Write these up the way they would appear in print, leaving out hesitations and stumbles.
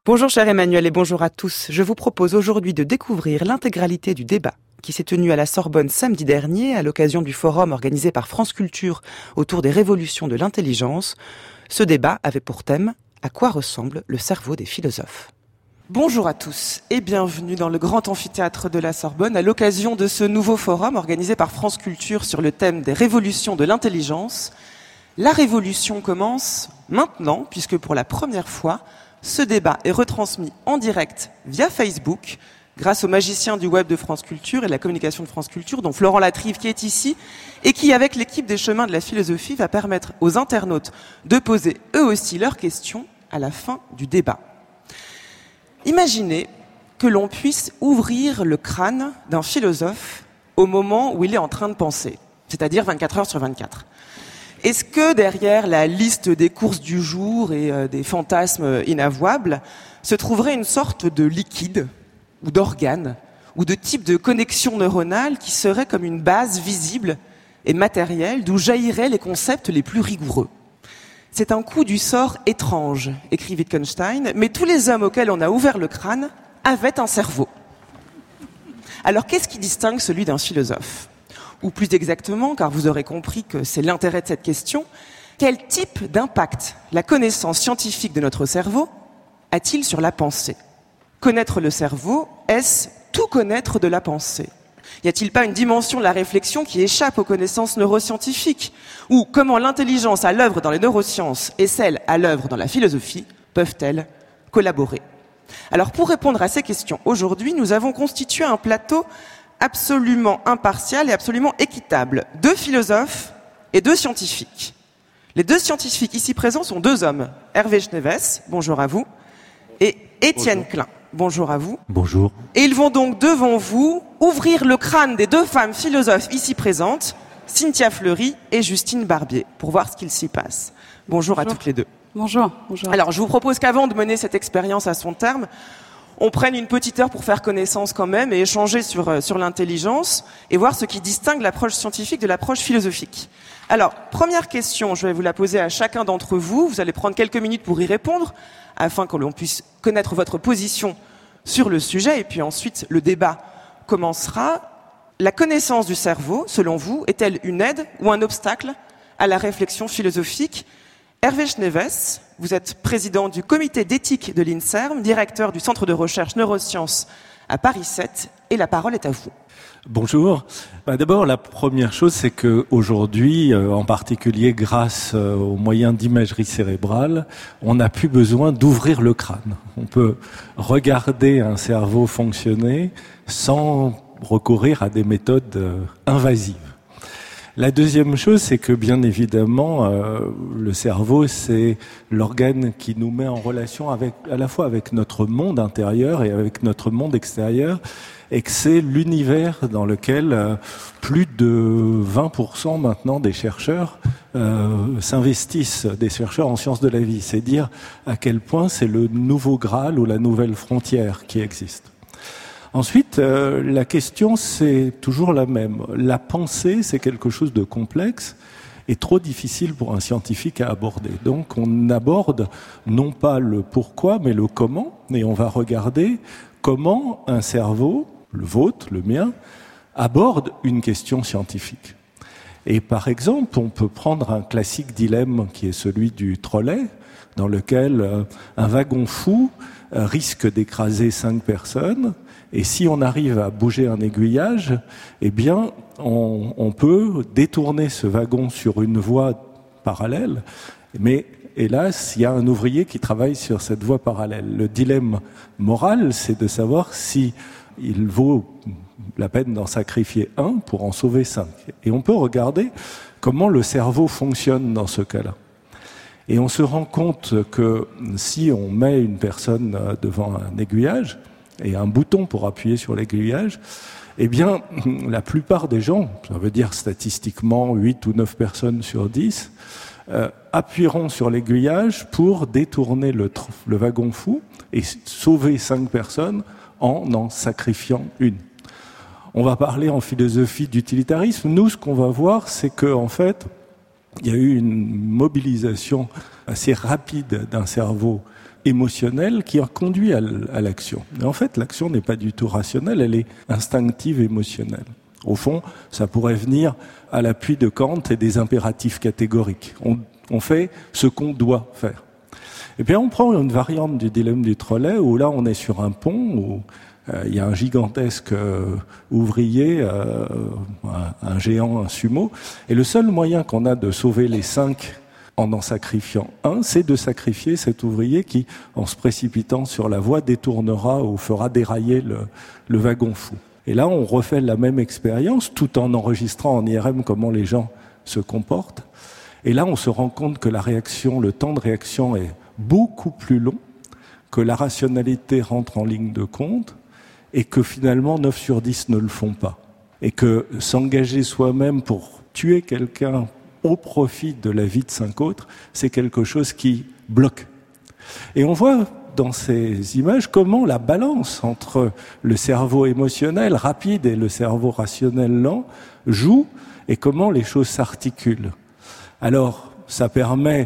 Bonjour cher Emmanuel et bonjour à tous. Je vous propose aujourd'hui de découvrir l'intégralité du débat qui s'est tenu à la Sorbonne samedi dernier à l'occasion du forum organisé par France Culture autour des révolutions de l'intelligence. Ce débat avait pour thème « À quoi ressemble le cerveau des philosophes ?» Bonjour à tous et bienvenue dans le grand amphithéâtre de la Sorbonne à l'occasion de ce nouveau forum organisé par France Culture sur le thème des révolutions de l'intelligence. La révolution commence maintenant puisque pour la première fois, ce débat est retransmis en direct via Facebook grâce aux magiciens du web de France Culture et de la communication de France Culture, dont Florent Latrive qui est ici et qui, avec l'équipe des chemins de la philosophie, va permettre aux internautes de poser eux aussi leurs questions à la fin du débat. Imaginez que l'on puisse ouvrir le crâne d'un philosophe au moment où il est en train de penser, c'est-à-dire 24 heures sur 24. Est-ce que derrière la liste des courses du jour et des fantasmes inavouables se trouverait une sorte de liquide ou d'organe ou de type de connexion neuronale qui serait comme une base visible et matérielle d'où jailliraient les concepts les plus rigoureux? C'est un coup du sort étrange, écrit Wittgenstein, mais tous les hommes auxquels on a ouvert le crâne avaient un cerveau. Alors qu'est-ce qui distingue celui d'un philosophe ? Ou plus exactement, car vous aurez compris que c'est l'intérêt de cette question, quel type d'impact la connaissance scientifique de notre cerveau a-t-il sur la pensée ? Connaître le cerveau, est-ce tout connaître de la pensée ? Y a-t-il pas une dimension de la réflexion qui échappe aux connaissances neuroscientifiques ? Ou comment l'intelligence à l'œuvre dans les neurosciences et celle à l'œuvre dans la philosophie peuvent-elles collaborer ? Alors pour répondre à ces questions, aujourd'hui, nous avons constitué un plateau absolument impartial et absolument équitable. 2 philosophes et 2 scientifiques. Les 2 scientifiques ici présents sont 2 hommes. Hervé Schneewes, bonjour à vous, et Étienne Klein, bonjour à vous. Bonjour. Et ils vont donc devant vous ouvrir le crâne des 2 femmes philosophes ici présentes, Cynthia Fleury et Justine Barbier, pour voir ce qu'il s'y passe. Bonjour à toutes les 2. Bonjour. Alors je vous propose qu'avant de mener cette expérience à son terme, on prenne une petite heure pour faire connaissance quand même et échanger sur l'intelligence et voir ce qui distingue l'approche scientifique de l'approche philosophique. Alors, première question, je vais vous la poser à chacun d'entre vous. Vous allez prendre quelques minutes pour y répondre afin que l'on puisse connaître votre position sur le sujet et puis ensuite le débat commencera. La connaissance du cerveau, selon vous, est-elle une aide ou un obstacle à la réflexion philosophique ? Hervé Schneewes, vous êtes président du comité d'éthique de l'INSERM, directeur du centre de recherche neurosciences à Paris 7, et la parole est à vous. Bonjour. D'abord, la première chose, c'est qu'aujourd'hui, en particulier grâce aux moyens d'imagerie cérébrale, on n'a plus besoin d'ouvrir le crâne. On peut regarder un cerveau fonctionner sans recourir à des méthodes invasives. La deuxième chose, c'est que bien évidemment, le cerveau, c'est l'organe qui nous met en relation à la fois avec notre monde intérieur et avec notre monde extérieur, et que c'est l'univers dans lequel plus de 20% maintenant des chercheurs s'investissent, des chercheurs en sciences de la vie. C'est dire à quel point c'est le nouveau Graal ou la nouvelle frontière qui existe. Ensuite, la question, c'est toujours la même. La pensée, c'est quelque chose de complexe et trop difficile pour un scientifique à aborder. Donc, on aborde non pas le pourquoi, mais le comment. Et on va regarder comment un cerveau, le vôtre, le mien, aborde une question scientifique. Et par exemple, on peut prendre un classique dilemme qui est celui du trolley, dans lequel un wagon fou risque d'écraser 5 personnes. Et si on arrive à bouger un aiguillage, eh bien, on peut détourner ce wagon sur une voie parallèle. Mais hélas, il y a un ouvrier qui travaille sur cette voie parallèle. Le dilemme moral, c'est de savoir si il vaut la peine d'en sacrifier un pour en sauver 5. Et on peut regarder comment le cerveau fonctionne dans ce cas-là. Et on se rend compte que si on met une personne devant un aiguillage, et un bouton pour appuyer sur l'aiguillage, eh bien, la plupart des gens, ça veut dire statistiquement 8 ou 9 personnes sur 10, appuieront sur l'aiguillage pour détourner le wagon fou et sauver 5 personnes en sacrifiant une. On va parler en philosophie d'utilitarisme. Nous, ce qu'on va voir, c'est que, en fait, il y a eu une mobilisation assez rapide d'un cerveau émotionnelle qui a conduit à l'action. Mais en fait, l'action n'est pas du tout rationnelle, elle est instinctive, émotionnelle. Au fond, ça pourrait venir à l'appui de Kant et des impératifs catégoriques. On fait ce qu'on doit faire. Et puis on prend une variante du dilemme du trolley où là on est sur un pont où il y a un gigantesque ouvrier, un géant, un sumo, et le seul moyen qu'on a de sauver les 5 en sacrifiant un, c'est de sacrifier cet ouvrier qui, en se précipitant sur la voie, détournera ou fera dérailler le wagon fou. Et là, on refait la même expérience tout en enregistrant en IRM comment les gens se comportent. Et là, on se rend compte que le temps de réaction est beaucoup plus long, que la rationalité rentre en ligne de compte et que finalement 9 sur 10 ne le font pas. Et que s'engager soi-même pour tuer quelqu'un au profit de la vie de 5 autres, c'est quelque chose qui bloque. Et on voit dans ces images comment la balance entre le cerveau émotionnel rapide et le cerveau rationnel lent joue et comment les choses s'articulent. Alors, ça permet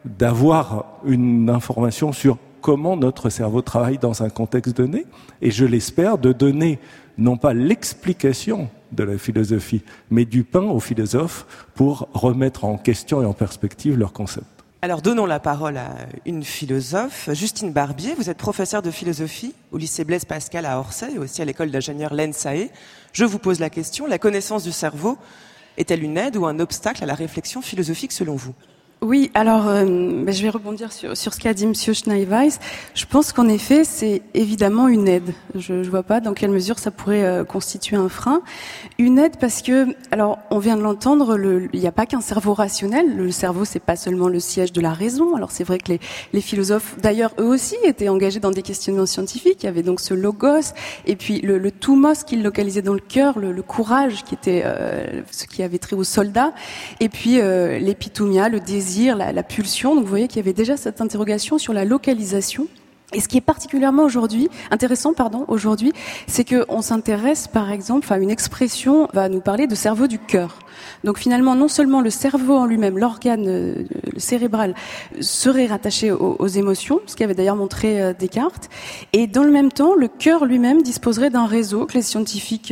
d'avoir une information sur comment notre cerveau travaille dans un contexte donné, et je l'espère, de donner non pas l'explication de la philosophie, mais du pain aux philosophes pour remettre en question et en perspective leurs concepts. Alors donnons la parole à une philosophe, Justine Barbier. Vous êtes professeure de philosophie au lycée Blaise Pascal à Orsay et aussi à l'école d'ingénieurs l'ENSAE. Je vous pose la question, la connaissance du cerveau est-elle une aide ou un obstacle à la réflexion philosophique selon vous ? Oui, alors je vais rebondir sur ce qu'a dit Monsieur Schneeweiss. Je pense qu'en effet, c'est évidemment une aide. Je vois pas dans quelle mesure ça pourrait constituer un frein. Une aide parce que, alors on vient de l'entendre, il n'y a pas qu'un cerveau rationnel. Le cerveau, c'est pas seulement le siège de la raison. Alors c'est vrai que les philosophes, d'ailleurs eux aussi, étaient engagés dans des questionnements scientifiques. Il y avait donc ce logos et puis le thumos qu'ils localisaient dans le cœur, le courage qui était ce qui avait trait aux soldats, et puis l'épithumia, le désir, la pulsion. Donc vous voyez qu'il y avait déjà cette interrogation sur la localisation. Et ce qui est particulièrement intéressant aujourd'hui, c'est que on s'intéresse par exemple, une expression va nous parler de cerveau du cœur. Donc finalement, non seulement le cerveau en lui-même, l'organe cérébral, serait rattaché aux émotions, ce qu'avait d'ailleurs montré Descartes, et dans le même temps, le cœur lui-même disposerait d'un réseau que les scientifiques,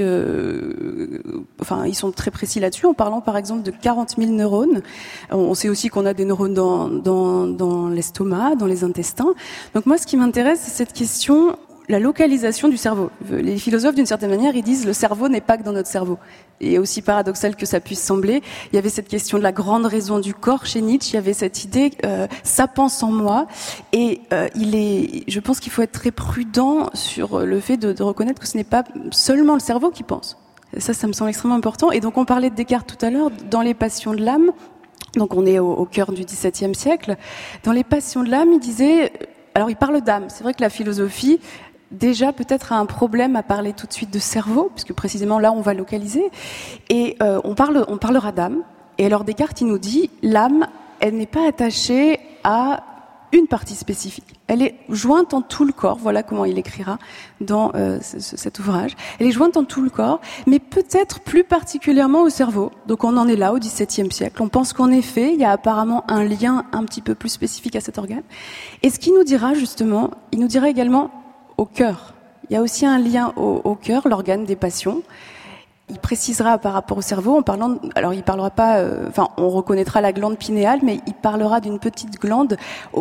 ils sont très précis là-dessus, en parlant par exemple de 40 000 neurones. On sait aussi qu'on a des neurones dans l'estomac, dans les intestins. Donc moi, ce qui m'intéresse, c'est cette question, la localisation du cerveau. Les philosophes, d'une certaine manière, ils disent le cerveau n'est pas que dans notre cerveau. Et aussi paradoxal que ça puisse sembler, il y avait cette question de la grande raison du corps chez Nietzsche, il y avait cette idée ça pense en moi, et je pense qu'il faut être très prudent sur le fait de reconnaître que ce n'est pas seulement le cerveau qui pense. Ça me semble extrêmement important. Et donc on parlait de Descartes tout à l'heure, dans les passions de l'âme, donc on est au cœur du XVIIe siècle, dans les passions de l'âme, il parle d'âme. C'est vrai que la philosophie, déjà peut-être a un problème à parler tout de suite de cerveau, puisque précisément là on va localiser, et on parlera d'âme. Et alors Descartes, il nous dit, l'âme, elle n'est pas attachée à une partie spécifique. Elle est jointe en tout le corps, voilà comment il écrira dans cet ouvrage. Elle est jointe en tout le corps, mais peut-être plus particulièrement au cerveau. Donc on en est là au XVIIe siècle. On pense qu'en effet, il y a apparemment un lien un petit peu plus spécifique à cet organe. Et ce qu'il nous dira justement, il nous dira également au cœur. Il y a aussi un lien au cœur, l'organe des passions. Il précisera par rapport au cerveau, il parlera pas, on reconnaîtra la glande pinéale, mais il parlera d'une petite glande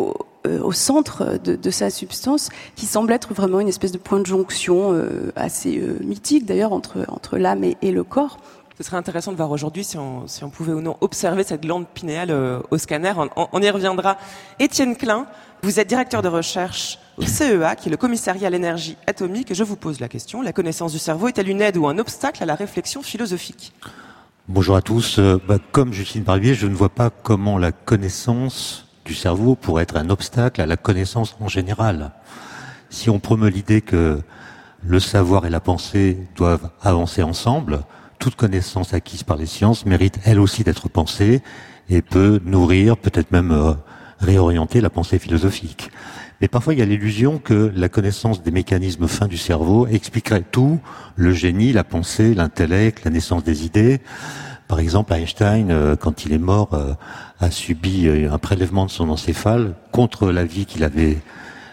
au centre de sa substance, qui semble être vraiment une espèce de point de jonction assez mythique d'ailleurs entre l'âme et le corps. Ce serait intéressant de voir aujourd'hui si on pouvait ou non observer cette glande pinéale au scanner. On y reviendra. Étienne Klein, vous êtes directeur de recherche au CEA, qui est le commissariat à l'énergie atomique. Et je vous pose la question, la connaissance du cerveau est-elle une aide ou un obstacle à la réflexion philosophique ? Bonjour à tous. Comme Justine Barbier, je ne vois pas comment la connaissance du cerveau pourrait être un obstacle à la connaissance en général. Si on promeut l'idée que le savoir et la pensée doivent avancer ensemble, toute connaissance acquise par les sciences mérite elle aussi d'être pensée et peut nourrir, peut-être même réorienter la pensée philosophique. Mais parfois, il y a l'illusion que la connaissance des mécanismes fins du cerveau expliquerait tout, le génie, la pensée, l'intellect, la naissance des idées. Par exemple, Einstein, quand il est mort, a subi un prélèvement de son encéphale contre l'avis qu'il avait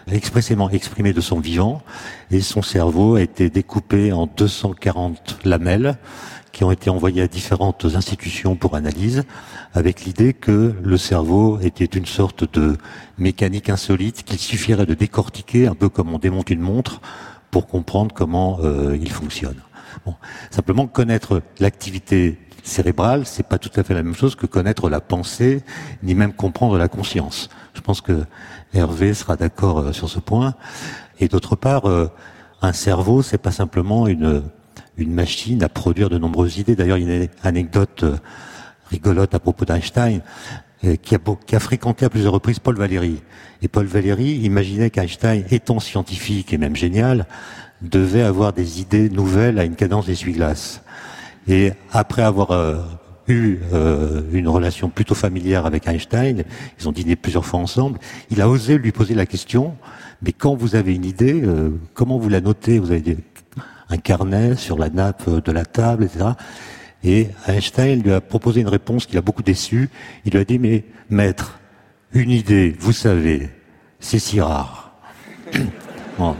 expressément exprimé de son vivant, et son cerveau a été découpé en 240 lamelles qui ont été envoyées à différentes institutions pour analyse, avec l'idée que le cerveau était une sorte de mécanique insolite qu'il suffirait de décortiquer, un peu comme on démonte une montre, pour comprendre comment il fonctionne. Bon. Simplement, connaître l'activité cérébrale, c'est pas tout à fait la même chose que connaître la pensée, ni même comprendre la conscience. Je pense que Hervé sera d'accord sur ce point. Et d'autre part, un cerveau, c'est pas simplement une machine à produire de nombreuses idées. D'ailleurs, il y a une anecdote rigolote à propos d'Einstein, qui a fréquenté à plusieurs reprises Paul Valéry. Et Paul Valéry imaginait qu'Einstein, étant scientifique et même génial, devait avoir des idées nouvelles à une cadence d'essuie-glace. Et après avoir eu une relation plutôt familière avec Einstein, ils ont dîné plusieurs fois ensemble, il a osé lui poser la question, mais quand vous avez une idée, comment vous la notez? Vous avez un carnet sur la nappe de la table, etc. Et Einstein lui a proposé une réponse qui l'a beaucoup déçu. Il lui a dit, mais maître, une idée, vous savez, c'est si rare. Bon.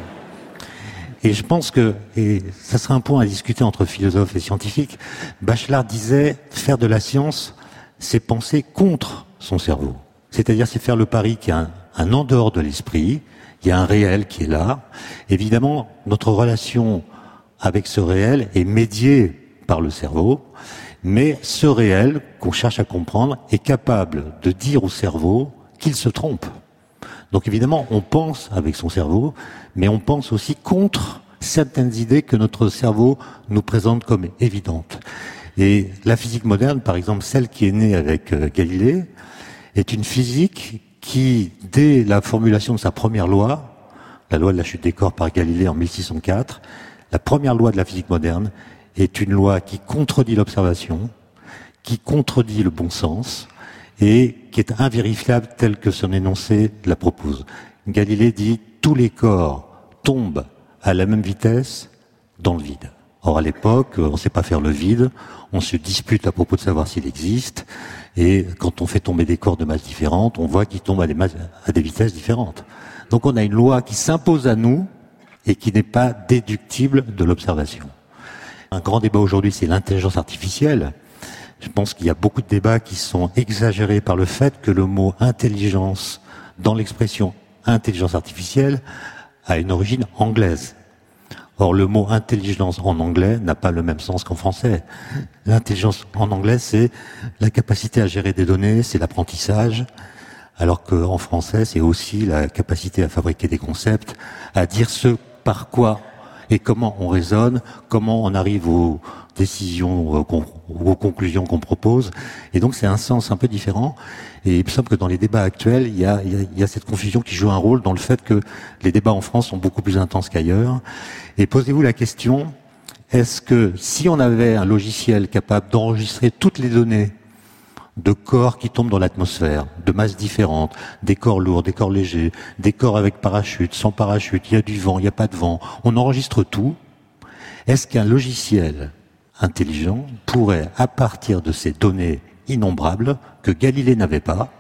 Et je pense que, et ça serait un point à discuter entre philosophes et scientifiques, Bachelard disait, faire de la science, c'est penser contre son cerveau. C'est-à-dire, c'est faire le pari qu'il y a un en dehors de l'esprit, il y a un réel qui est là. Évidemment, notre relation avec ce réel est médiée par le cerveau, mais ce réel qu'on cherche à comprendre est capable de dire au cerveau qu'il se trompe. Donc évidemment, on pense avec son cerveau, mais on pense aussi contre certaines idées que notre cerveau nous présente comme évidentes. Et la physique moderne, par exemple, celle qui est née avec Galilée, est une physique qui, dès la formulation de sa première loi, la loi de la chute des corps par Galilée en 1604, la première loi de la physique moderne est une loi qui contredit l'observation, qui contredit le bon sens, et qui est invérifiable tel que son énoncé la propose. Galilée dit « tous les corps tombent à la même vitesse dans le vide ». Or, à l'époque, on ne sait pas faire le vide, on se dispute à propos de savoir s'il existe, et quand on fait tomber des corps de masses différentes, on voit qu'ils tombent à des vitesses différentes. Donc on a une loi qui s'impose à nous et qui n'est pas déductible de l'observation. Un grand débat aujourd'hui, c'est l'intelligence artificielle. Je pense qu'il y a beaucoup de débats qui sont exagérés par le fait que le mot intelligence, dans l'expression intelligence artificielle, a une origine anglaise. Or, le mot intelligence en anglais n'a pas le même sens qu'en français. L'intelligence en anglais, c'est la capacité à gérer des données, c'est l'apprentissage, alors qu'en français, c'est aussi la capacité à fabriquer des concepts, à dire ce par quoi et comment on raisonne, comment on arrive aux décisions, aux conclusions qu'on propose. Et donc c'est un sens un peu différent. Et il me semble que dans les débats actuels, il y a cette confusion qui joue un rôle dans le fait que les débats en France sont beaucoup plus intenses qu'ailleurs. Et posez-vous la question, est-ce que si on avait un logiciel capable d'enregistrer toutes les données de corps qui tombent dans l'atmosphère, de masses différentes, des corps lourds, des corps légers, des corps avec parachute, sans parachute, il y a du vent, il n'y a pas de vent, on enregistre tout. Est-ce qu'un logiciel intelligent pourrait, à partir de ces données innombrables que Galilée n'avait pas,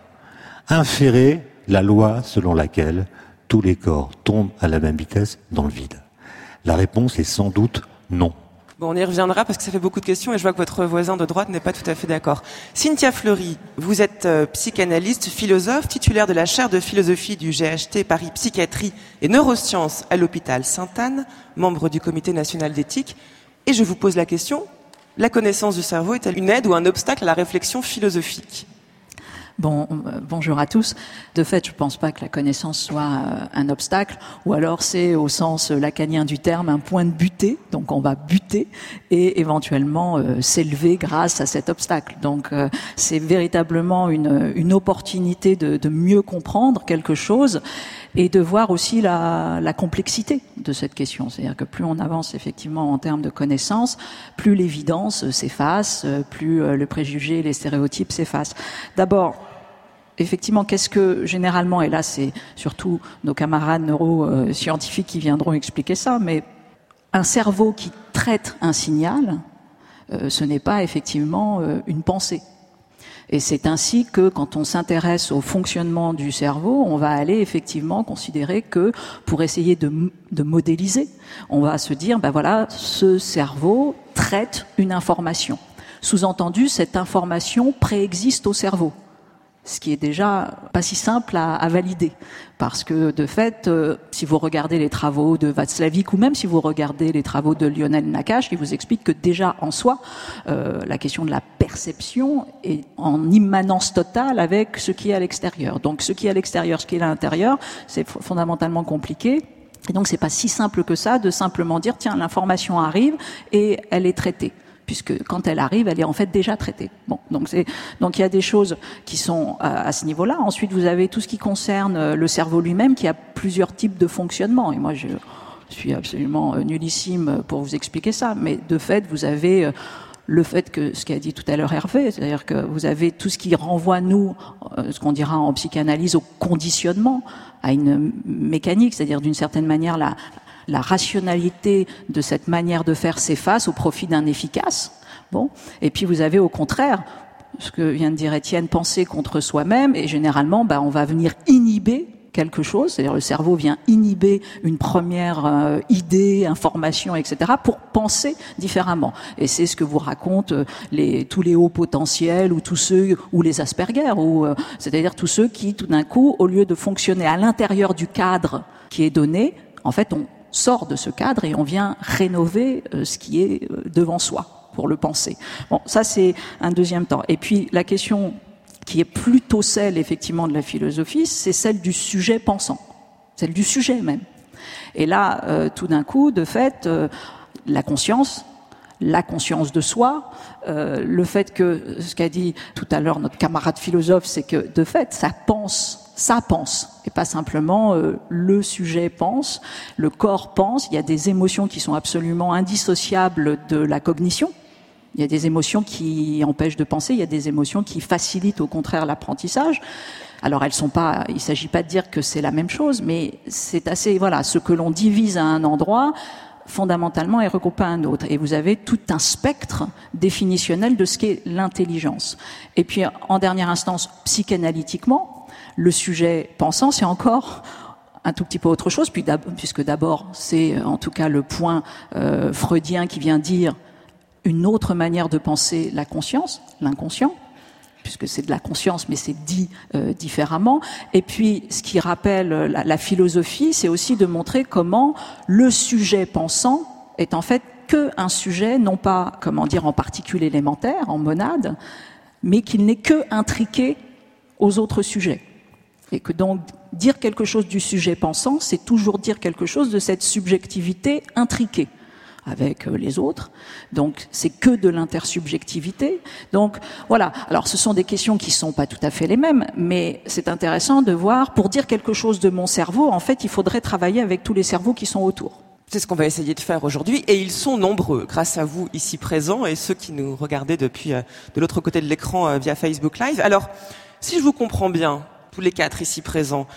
inférer la loi selon laquelle tous les corps tombent à la même vitesse dans le vide? La réponse est sans doute non. Bon, on y reviendra parce que ça fait beaucoup de questions et je vois que votre voisin de droite n'est pas tout à fait d'accord. Cynthia Fleury, vous êtes psychanalyste, philosophe, titulaire de la chaire de philosophie du GHT Paris Psychiatrie et Neurosciences à l'hôpital Sainte-Anne, membre du comité national d'éthique. Et je vous pose la question, la connaissance du cerveau est-elle une aide ou un obstacle à la réflexion philosophique ? Bonjour à tous. De fait, je ne pense pas que la connaissance soit un obstacle, ou alors c'est, au sens lacanien du terme, un point de butée. Donc on va buter et éventuellement s'élever grâce à cet obstacle. Donc c'est véritablement une opportunité de mieux comprendre quelque chose et de voir aussi la complexité de cette question. C'est-à-dire que plus on avance effectivement en termes de connaissances, plus l'évidence s'efface, plus le préjugé et les stéréotypes s'effacent. D'abord, effectivement, qu'est-ce que généralement, et là c'est surtout nos camarades neuroscientifiques qui viendront expliquer ça, mais un cerveau qui traite un signal, ce n'est pas effectivement une pensée. Et c'est ainsi que, quand on s'intéresse au fonctionnement du cerveau, on va aller effectivement considérer que, pour essayer de modéliser, on va se dire, ben voilà, ce cerveau traite une information. Sous-entendu, cette information préexiste au cerveau. Ce qui est déjà pas si simple à valider. Parce que, de fait, si vous regardez les travaux de Václavic ou même si vous regardez les travaux de Lionel Nakache, il vous explique que déjà en soi, la question de la perception est en immanence totale avec ce qui est à l'extérieur. Donc, ce qui est à l'extérieur, ce qui est à l'intérieur, c'est fondamentalement compliqué. Et donc, c'est pas si simple que ça de simplement dire, tiens, l'information arrive et elle est traitée. Puisque quand elle arrive, elle est en fait déjà traitée. Bon, donc il y a des choses qui sont à ce niveau-là. Ensuite, vous avez tout ce qui concerne le cerveau lui-même, qui a plusieurs types de fonctionnement. Et moi, je suis absolument nullissime pour vous expliquer ça. Mais de fait, vous avez le fait que, ce qu'a dit tout à l'heure Hervé, c'est-à-dire que vous avez tout ce qui renvoie, nous, ce qu'on dira en psychanalyse, au conditionnement, à une mécanique, c'est-à-dire d'une certaine manière la rationalité de cette manière de faire s'efface au profit d'un efficace. Bon. Et puis vous avez au contraire, ce que vient de dire Étienne, penser contre soi-même, et généralement, on va venir inhiber quelque chose, c'est-à-dire le cerveau vient inhiber une première idée, information, etc., pour penser différemment. Et c'est ce que vous racontent tous les hauts potentiels, ou tous ceux, ou les Asperger, c'est-à-dire tous ceux qui, tout d'un coup, au lieu de fonctionner à l'intérieur du cadre qui est donné, en fait, on sort de ce cadre et on vient rénover ce qui est devant soi pour le penser. Bon, ça c'est un deuxième temps. Et puis la question qui est plutôt celle effectivement de la philosophie, c'est celle du sujet pensant, celle du sujet même. Et là, tout d'un coup, de fait, la conscience de soi, le fait que, ce qu'a dit tout à l'heure notre camarade philosophe, c'est que de fait, ça pense, et pas simplement le sujet pense, le corps pense. Il y a des émotions qui sont absolument indissociables de la cognition. Il y a des émotions qui empêchent de penser, il y a des émotions qui facilitent au contraire l'apprentissage. Alors elles sont pas, il s'agit pas de dire que c'est la même chose, mais c'est assez, voilà, ce que l'on divise à un endroit, fondamentalement est regroupé à un autre. Et vous avez tout un spectre définitionnel de ce qu'est l'intelligence. Et puis, en dernière instance, psychanalytiquement, le sujet pensant, c'est encore un tout petit peu autre chose, puisque d'abord, c'est en tout cas le point freudien qui vient dire une autre manière de penser la conscience, l'inconscient, puisque c'est de la conscience, mais c'est dit différemment. Et puis, ce qui rappelle la philosophie, c'est aussi de montrer comment le sujet pensant est en fait qu'un sujet, non pas, en particules élémentaires, en monade, mais qu'il n'est que intriqué aux autres sujets. Et que donc, dire quelque chose du sujet pensant, c'est toujours dire quelque chose de cette subjectivité intriquée avec les autres. Donc, c'est que de l'intersubjectivité. Donc, voilà. Alors, ce sont des questions qui sont pas tout à fait les mêmes, mais c'est intéressant de voir, pour dire quelque chose de mon cerveau, en fait, il faudrait travailler avec tous les cerveaux qui sont autour. C'est ce qu'on va essayer de faire aujourd'hui, et ils sont nombreux, grâce à vous ici présents, et ceux qui nous regardaient depuis de l'autre côté de l'écran via Facebook Live. Alors, si je vous comprends bien, tous les quatre ici présents,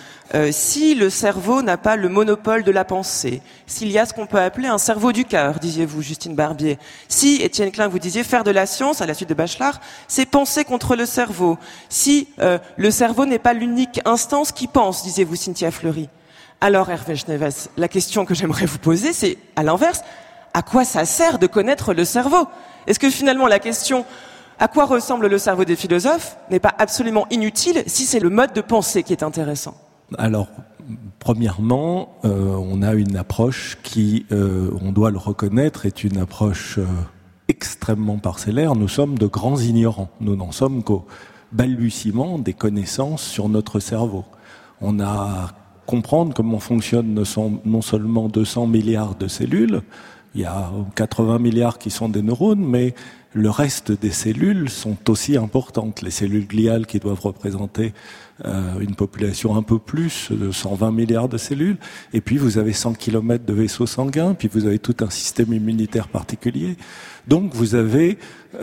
si le cerveau n'a pas le monopole de la pensée, s'il y a ce qu'on peut appeler un cerveau du cœur, disiez-vous, Justine Barbier, si, Étienne Klein, vous disiez faire de la science, à la suite de Bachelard, c'est penser contre le cerveau, si le cerveau n'est pas l'unique instance qui pense, disiez-vous, Cynthia Fleury. Alors, Hervé Schneewes, la question que j'aimerais vous poser, c'est, à l'inverse, à quoi ça sert de connaître le cerveau? Est-ce que finalement la question à quoi ressemble le cerveau des philosophes n'est pas absolument inutile si c'est le mode de pensée qui est intéressant? Alors, premièrement, on a une approche qui, on doit le reconnaître, est une approche extrêmement parcellaire. Nous sommes de grands ignorants. Nous n'en sommes qu'au balbutiement des connaissances sur notre cerveau. On a comprendre comment fonctionnent non seulement 200 milliards de cellules, il y a 80 milliards qui sont des neurones, mais le reste des cellules sont aussi importantes. Les cellules gliales qui doivent représenter une population un peu plus de 120 milliards de cellules. Et puis vous avez 100 km de vaisseaux sanguins, puis vous avez tout un système immunitaire particulier. Donc vous avez...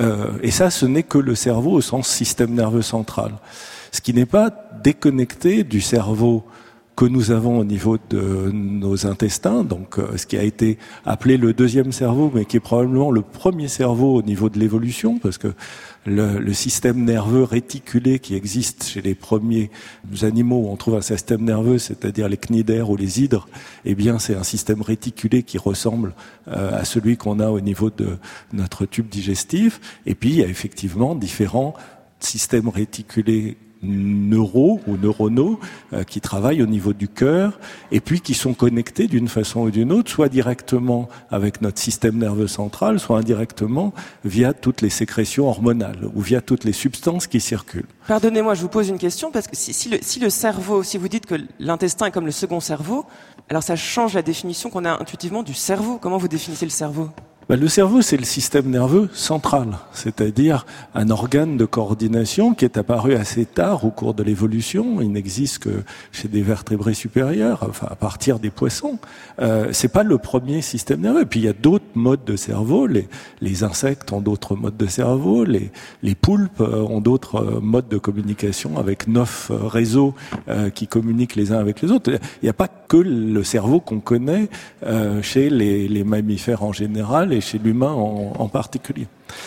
et ça, ce n'est que le cerveau au sens système nerveux central. Ce qui n'est pas déconnecté du cerveau que nous avons au niveau de nos intestins, donc ce qui a été appelé le deuxième cerveau, mais qui est probablement le premier cerveau au niveau de l'évolution, parce que le système nerveux réticulé qui existe chez les premiers animaux où on trouve un système nerveux, c'est-à-dire les cnidaires ou les hydres, eh bien c'est un système réticulé qui ressemble à celui qu'on a au niveau de notre tube digestif. Et puis il y a effectivement différents systèmes réticulés neuraux ou neuronaux qui travaillent au niveau du cœur et puis qui sont connectés d'une façon ou d'une autre, soit directement avec notre système nerveux central, soit indirectement via toutes les sécrétions hormonales ou via toutes les substances qui circulent. Pardonnez-moi, je vous pose une question, parce que si le cerveau, si vous dites que l'intestin est comme le second cerveau, alors ça change la définition qu'on a intuitivement du cerveau. Comment vous définissez le cerveau ? Le cerveau, c'est le système nerveux central, c'est-à-dire un organe de coordination qui est apparu assez tard au cours de l'évolution. Il n'existe que chez des vertébrés supérieurs, enfin à partir des poissons. C'est pas le premier système nerveux. Et puis il y a d'autres modes de cerveau. Les insectes ont d'autres modes de cerveau. Les poulpes ont d'autres modes de communication avec 9 réseaux qui communiquent les uns avec les autres. Il n'y a pas que le cerveau qu'on connaît chez les mammifères en général et chez l'humain en particulier.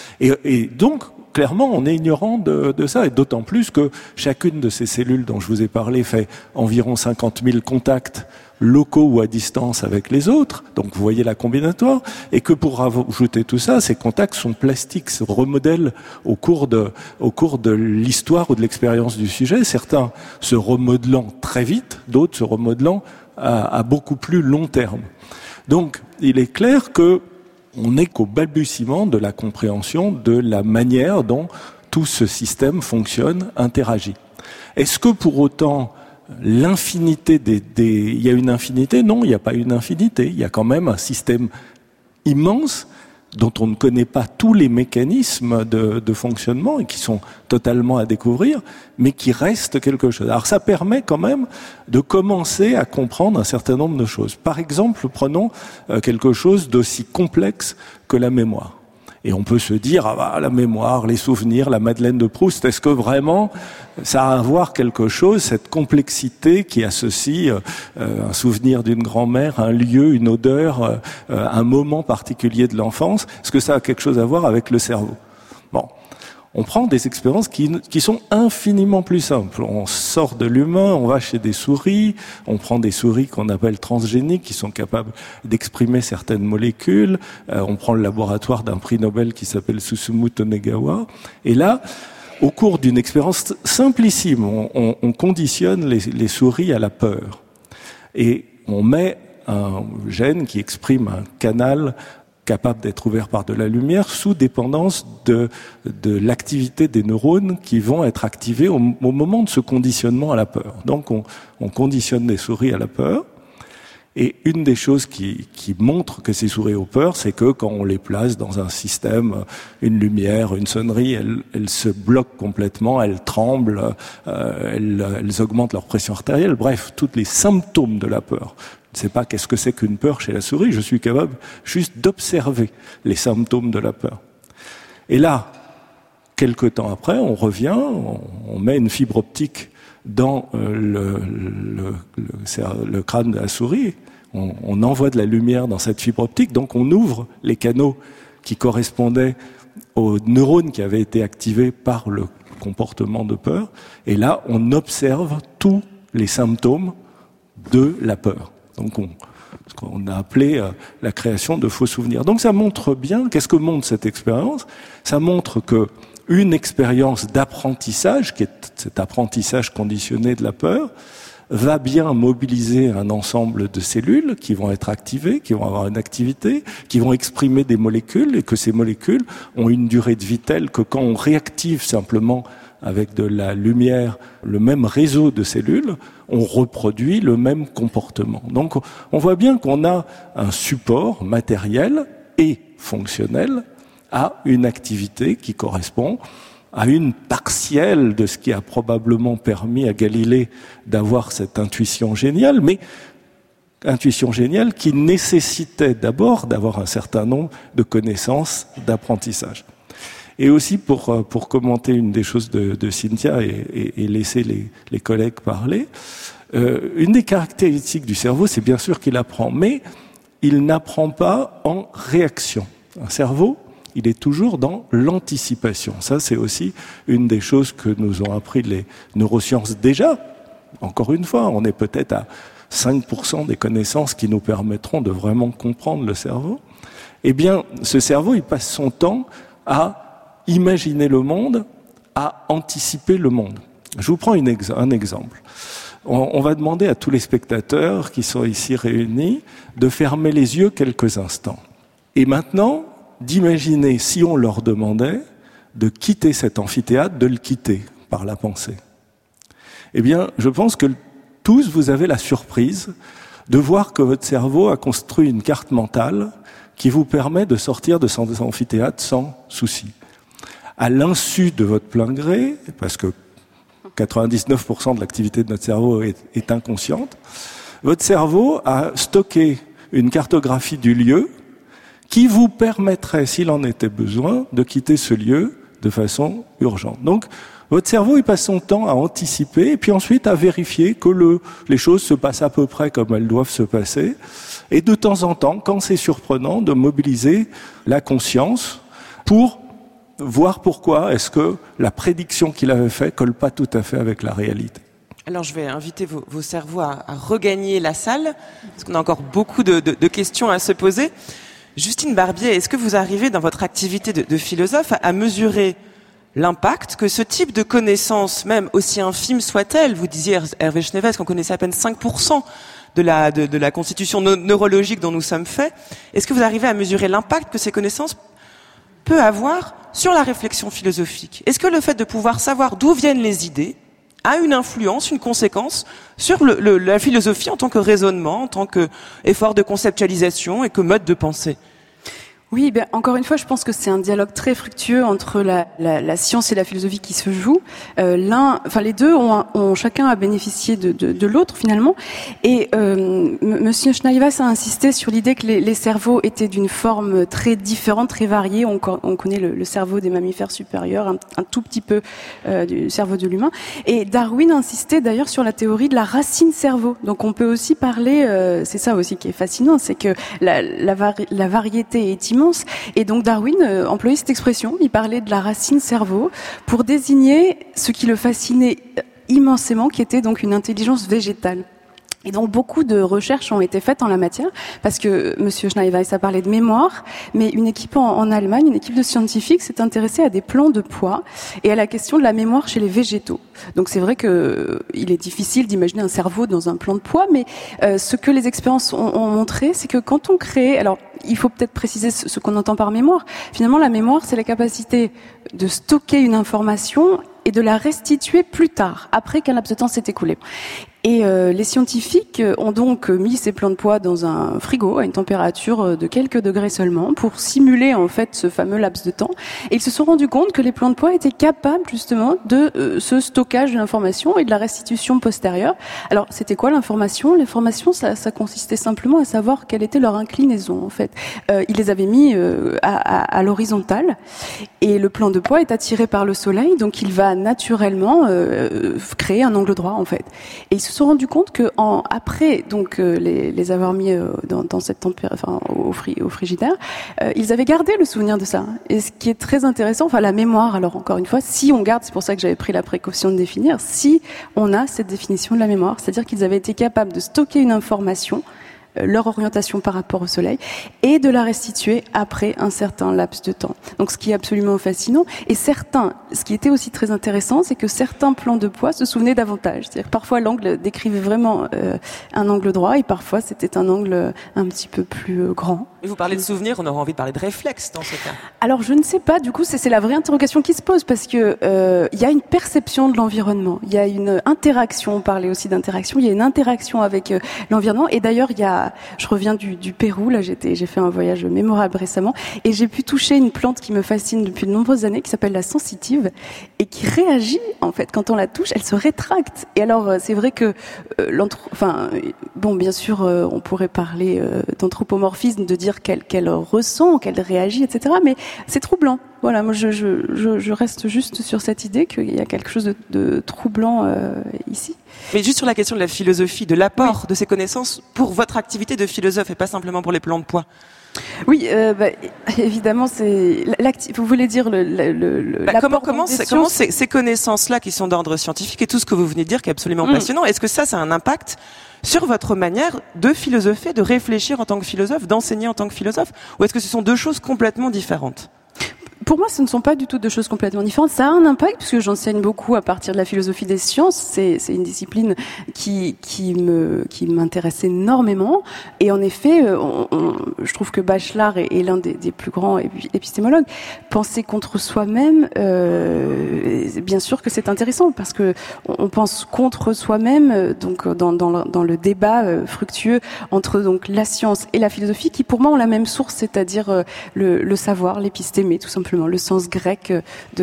Et donc, clairement, on est ignorant de ça, et d'autant plus que chacune de ces cellules dont je vous ai parlé fait environ 50 000 contacts locaux ou à distance avec les autres, donc vous voyez la combinatoire, et que pour ajouter tout ça, ces contacts sont plastiques, se remodèlent au cours de l'histoire ou de l'expérience du sujet, certains se remodelant très vite, d'autres se remodelant à beaucoup plus long terme. Donc, il est clair que on n'est qu'au balbutiement de la compréhension de la manière dont tout ce système fonctionne, interagit. Est-ce que pour autant l'infinité il y a une infinité? Non, il n'y a pas une infinité. Il y a quand même un système immense dont on ne connaît pas tous les mécanismes de fonctionnement et qui sont totalement à découvrir, mais qui reste quelque chose. Alors ça permet quand même de commencer à comprendre un certain nombre de choses. Par exemple, prenons quelque chose d'aussi complexe que la mémoire. Et on peut se dire, la mémoire, les souvenirs, la Madeleine de Proust, est-ce que vraiment ça a à voir quelque chose, cette complexité qui associe un souvenir d'une grand-mère, un lieu, une odeur, un moment particulier de l'enfance, est-ce que ça a quelque chose à voir avec le cerveau? Bon. On prend des expériences qui sont infiniment plus simples. On sort de l'humain, on va chez des souris, on prend des souris qu'on appelle transgéniques, qui sont capables d'exprimer certaines molécules. On prend le laboratoire d'un prix Nobel qui s'appelle Susumu Tonegawa. Et là, au cours d'une expérience simplissime, on conditionne les souris à la peur. Et on met un gène qui exprime un canal capable d'être ouvert par de la lumière sous dépendance de l'activité des neurones qui vont être activés au moment de ce conditionnement à la peur. Donc on conditionne les souris à la peur, et une des choses qui montre que ces souris ont peur, c'est que quand on les place dans un système, une lumière, une sonnerie, elles se bloquent complètement, elles tremblent, elles augmentent leur pression artérielle, bref, tous les symptômes de la peur. Je ne sais pas qu'est-ce que c'est qu'une peur chez la souris, je suis capable juste d'observer les symptômes de la peur. Et là, quelque temps après, on revient, on met une fibre optique dans le crâne de la souris, on envoie de la lumière dans cette fibre optique, donc on ouvre les canaux qui correspondaient aux neurones qui avaient été activés par le comportement de peur, et là, on observe tous les symptômes de la peur. Donc ce qu'on a appelé la création de faux souvenirs. Donc ça montre bien, qu'est-ce que montre cette expérience? Ça montre que une expérience d'apprentissage, qui est cet apprentissage conditionné de la peur, va bien mobiliser un ensemble de cellules qui vont être activées, qui vont avoir une activité, qui vont exprimer des molécules, et que ces molécules ont une durée de vie telle que quand on réactive simplement avec de la lumière le même réseau de cellules, on reproduit le même comportement. Donc on voit bien qu'on a un support matériel et fonctionnel à une activité qui correspond à une partielle de ce qui a probablement permis à Galilée d'avoir cette intuition géniale, mais intuition géniale qui nécessitait d'abord d'avoir un certain nombre de connaissances d'apprentissage. Et aussi pour commenter une des choses de Cynthia et laisser les collègues parler, une des caractéristiques du cerveau, c'est bien sûr qu'il apprend, mais il n'apprend pas en réaction. Un cerveau, il est toujours dans l'anticipation. Ça, c'est aussi une des choses que nous ont appris les neurosciences déjà. Encore une fois, on est peut-être à 5% des connaissances qui nous permettront de vraiment comprendre le cerveau. Eh bien, ce cerveau, il passe son temps à imaginer le monde, à anticiper le monde. Je vous prends un exemple. On va demander à tous les spectateurs qui sont ici réunis de fermer les yeux quelques instants. Et maintenant, d'imaginer, si on leur demandait de quitter cet amphithéâtre, de le quitter par la pensée. Eh bien, je pense que tous, vous avez la surprise de voir que votre cerveau a construit une carte mentale qui vous permet de sortir de cet amphithéâtre sans souci. À l'insu de votre plein gré, parce que 99% de l'activité de notre cerveau est inconsciente, votre cerveau a stocké une cartographie du lieu qui vous permettrait, s'il en était besoin, de quitter ce lieu de façon urgente. Donc, votre cerveau, il passe son temps à anticiper et puis ensuite à vérifier que les choses se passent à peu près comme elles doivent se passer. Et de temps en temps, quand c'est surprenant, de mobiliser la conscience pour voir pourquoi est-ce que la prédiction qu'il avait faite colle pas tout à fait avec la réalité. Alors je vais inviter vos cerveaux à regagner la salle, parce qu'on a encore beaucoup de questions à se poser. Justine Barbier, est-ce que vous arrivez dans votre activité de philosophe à mesurer l'impact que ce type de connaissance, même aussi infime soit-elle, vous disiez Hervé Schneewes qu'on connaissait à peine 5% de la constitution neurologique dont nous sommes faits, est-ce que vous arrivez à mesurer l'impact que ces connaissances peut avoir sur la réflexion philosophique? Est-ce que le fait de pouvoir savoir d'où viennent les idées a une influence, une conséquence sur la philosophie en tant que raisonnement, en tant qu'effort de conceptualisation et que mode de pensée? Oui, ben, encore une fois, je pense que c'est un dialogue très fructueux entre la science et la philosophie qui se joue. Les deux ont chacun à bénéficier de l'autre finalement. Et Monsieur Schneewes a insisté sur l'idée que les cerveaux étaient d'une forme très différente, très variée. On connaît le cerveau des mammifères supérieurs, un tout petit peu du cerveau de l'humain. Et Darwin insistait d'ailleurs sur la théorie de la racine cerveau. Donc on peut aussi parler, c'est ça aussi qui est fascinant, c'est que la variété est immense. Et donc Darwin employait cette expression, il parlait de la racine cerveau pour désigner ce qui le fascinait immensément, qui était donc une intelligence végétale. Et donc beaucoup de recherches ont été faites en la matière, parce que Monsieur Schneewes a parlé de mémoire, mais une équipe en Allemagne, une équipe de scientifiques s'est intéressée à des plans de poids et à la question de la mémoire chez les végétaux. Donc c'est vrai que il est difficile d'imaginer un cerveau dans un plan de poids, mais ce que les expériences ont montré, c'est que quand on crée, alors il faut peut-être préciser ce qu'on entend par mémoire. Finalement, la mémoire, c'est la capacité de stocker une information et de la restituer plus tard, après qu'un laps de temps s'est écoulé. Et les scientifiques ont donc mis ces plans de poids dans un frigo à une température de quelques degrés seulement pour simuler en fait ce fameux laps de temps. Et ils se sont rendus compte que les plans de poids étaient capables justement de ce stockage de l'information et de la restitution postérieure. Alors c'était quoi l'information? L'information, ça consistait simplement à savoir quelle était leur inclinaison en fait. Ils les avaient mis à l'horizontale et le plan de poids est attiré par le soleil, donc il va naturellement créer un angle droit en fait. Et ils se sont rendus compte que après donc les avoir mis dans cette température, au frigidaire, ils avaient gardé le souvenir de ça. Et ce qui est très intéressant, la mémoire. Alors encore une fois, si on garde, c'est pour ça que j'avais pris la précaution de définir, si on a cette définition de la mémoire, c'est-à-dire qu'ils avaient été capables de stocker une information, leur orientation par rapport au soleil, et de la restituer après un certain laps de temps. Donc ce qui est absolument fascinant. Et ce qui était aussi très intéressant, c'est que certains plans de poids se souvenaient davantage. C'est-à-dire que parfois l'angle décrivait vraiment un angle droit, et parfois c'était un angle un petit peu plus grand. Et vous parlez de souvenirs, on aurait envie de parler de réflexe dans ce cas. Alors je ne sais pas, du coup c'est la vraie interrogation qui se pose, parce que il y a une perception de l'environnement, il y a une interaction, on parlait aussi d'interaction, il y a une interaction avec l'environnement, et d'ailleurs je reviens du Pérou, là j'ai fait un voyage mémorable récemment, et j'ai pu toucher une plante qui me fascine depuis de nombreuses années, qui s'appelle la sensitive, et qui réagit en fait quand on la touche, elle se rétracte. Et alors c'est vrai que bien sûr on pourrait parler d'anthropomorphisme, de dire dire qu'elle ressent, qu'elle réagit, etc. Mais c'est troublant. Voilà, moi je reste juste sur cette idée qu'il y a quelque chose de troublant ici. Mais juste sur la question de la philosophie, de l'apport de ces connaissances pour votre activité de philosophe et pas simplement pour les plans de poids. Oui, évidemment, c'est vous voulez dire comment ces connaissances-là qui sont d'ordre scientifique et tout ce que vous venez de dire qui est absolument passionnant, est-ce que ça a un impact sur votre manière de philosopher, de réfléchir en tant que philosophe, d'enseigner en tant que philosophe, ou est-ce que ce sont deux choses complètement différentes ? Pour moi, ce ne sont pas du tout deux choses complètement différentes. Ça a un impact puisque j'enseigne beaucoup à partir de la philosophie des sciences. C'est une discipline qui m'intéresse énormément. Et en effet, je trouve que Bachelard est l'un des plus grands épistémologues. Penser contre soi-même, bien sûr que c'est intéressant parce que on pense contre soi-même. Donc dans le débat fructueux entre donc la science et la philosophie, qui pour moi ont la même source, c'est-à-dire le savoir, l'épistémé, tout simplement. Le sens grec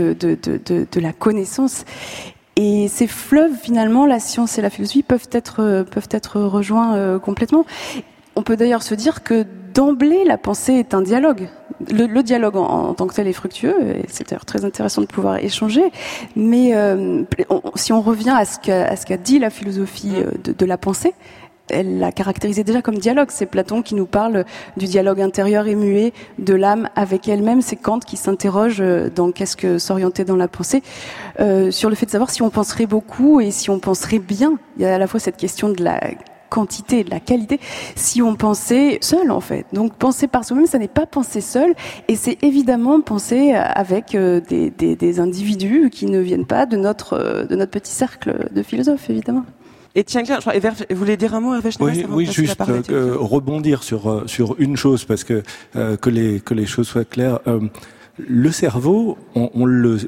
de la connaissance. Et ces fleuves, finalement, la science et la philosophie peuvent être rejoints complètement. On peut d'ailleurs se dire que d'emblée, la pensée est un dialogue. Le dialogue en tant que tel est fructueux, et c'est d'ailleurs très intéressant de pouvoir échanger. Mais si on revient à ce qu'a dit la philosophie de la pensée, elle l'a caractérisé déjà comme dialogue. C'est Platon qui nous parle du dialogue intérieur et muet de l'âme avec elle-même. C'est Kant qui s'interroge dans qu'est-ce que s'orienter dans la pensée, sur le fait de savoir si on penserait beaucoup et si on penserait bien. Il y a à la fois cette question de la quantité et de la qualité, si on pensait seul en fait. Donc penser par soi-même, ça n'est pas penser seul, et c'est évidemment penser avec des individus qui ne viennent pas de notre petit cercle de philosophes, évidemment. Et tiens, Claire, vous voulez dire un mot, Hervé Schneeweiss, Oui, juste rebondir sur une chose, parce que les choses soient claires. Le cerveau, on le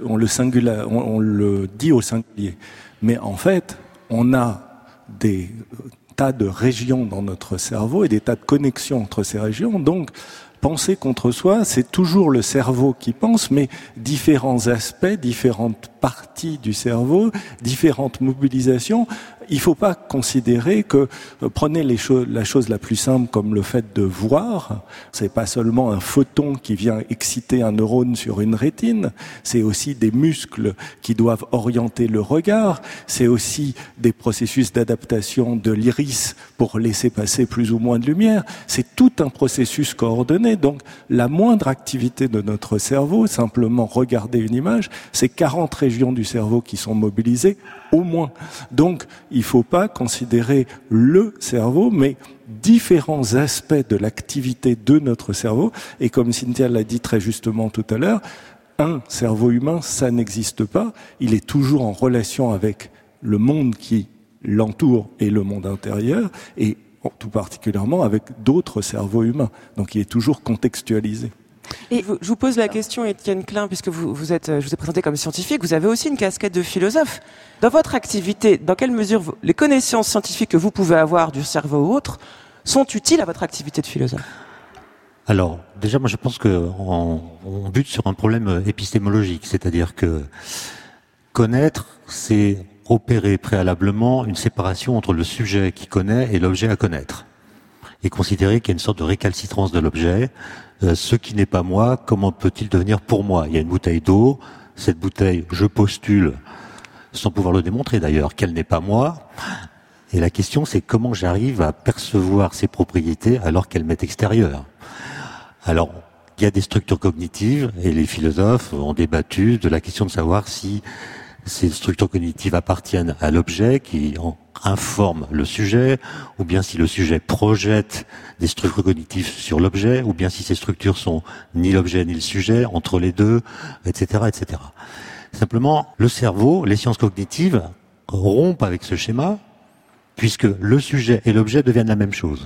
dit au singulier, mais en fait, on a des tas de régions dans notre cerveau et des tas de connexions entre ces régions. Donc, penser contre soi, c'est toujours le cerveau qui pense, mais différents aspects, différentes parties du cerveau, différentes mobilisations. Il ne faut pas considérer que prenez la chose la plus simple comme le fait de voir. C'est pas seulement un photon qui vient exciter un neurone sur une rétine. C'est aussi des muscles qui doivent orienter le regard. C'est aussi des processus d'adaptation de l'iris pour laisser passer plus ou moins de lumière. C'est tout un processus coordonné. Donc, la moindre activité de notre cerveau, simplement regarder une image, c'est 40 régions du cerveau qui sont mobilisées, au moins. Donc, il ne faut pas considérer le cerveau, mais différents aspects de l'activité de notre cerveau. Et comme Cynthia l'a dit très justement tout à l'heure, un cerveau humain, ça n'existe pas. Il est toujours en relation avec le monde qui l'entoure et le monde intérieur, et tout particulièrement avec d'autres cerveaux humains. Donc il est toujours contextualisé. Et je vous pose la question, Étienne Klein, puisque je vous ai présenté comme scientifique, vous avez aussi une casquette de philosophe. Dans votre activité, dans quelle mesure les connaissances scientifiques que vous pouvez avoir du cerveau ou autre sont utiles à votre activité de philosophe ? Alors, déjà, moi je pense qu'on bute sur un problème épistémologique, c'est-à-dire que connaître, c'est opérer préalablement une séparation entre le sujet qui connaît et l'objet à connaître, et considérer qu'il y a une sorte de récalcitrance de l'objet. Ce qui n'est pas moi, comment peut-il devenir pour moi ? Il y a une bouteille d'eau, cette bouteille, je postule, sans pouvoir le démontrer d'ailleurs, qu'elle n'est pas moi. Et la question, c'est comment j'arrive à percevoir ses propriétés alors qu'elle m'est extérieure. Alors, il y a des structures cognitives, et les philosophes ont débattu de la question de savoir si ces structures cognitives appartiennent à l'objet qui informe le sujet, ou bien si le sujet projette des structures cognitives sur l'objet, ou bien si ces structures sont ni l'objet ni le sujet, entre les deux, etc., etc. Simplement, le cerveau, les sciences cognitives rompent avec ce schéma, puisque le sujet et l'objet deviennent la même chose.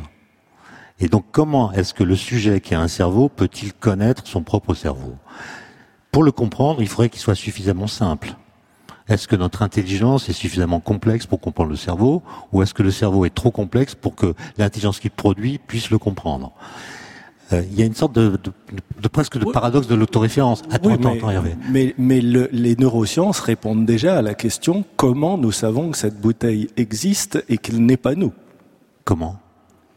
Et donc, comment est-ce que le sujet qui a un cerveau peut-il connaître son propre cerveau ? Pour le comprendre, il faudrait qu'il soit suffisamment simple. Est-ce que notre intelligence est suffisamment complexe pour comprendre le cerveau, ou est-ce que le cerveau est trop complexe pour que l'intelligence qu'il produit puisse le comprendre ? Il y a une sorte de presque de paradoxe de l'autoréférence. Attends, Hervé. Mais les neurosciences répondent déjà à la question comment nous savons que cette bouteille existe et qu'elle n'est pas nous. Comment ?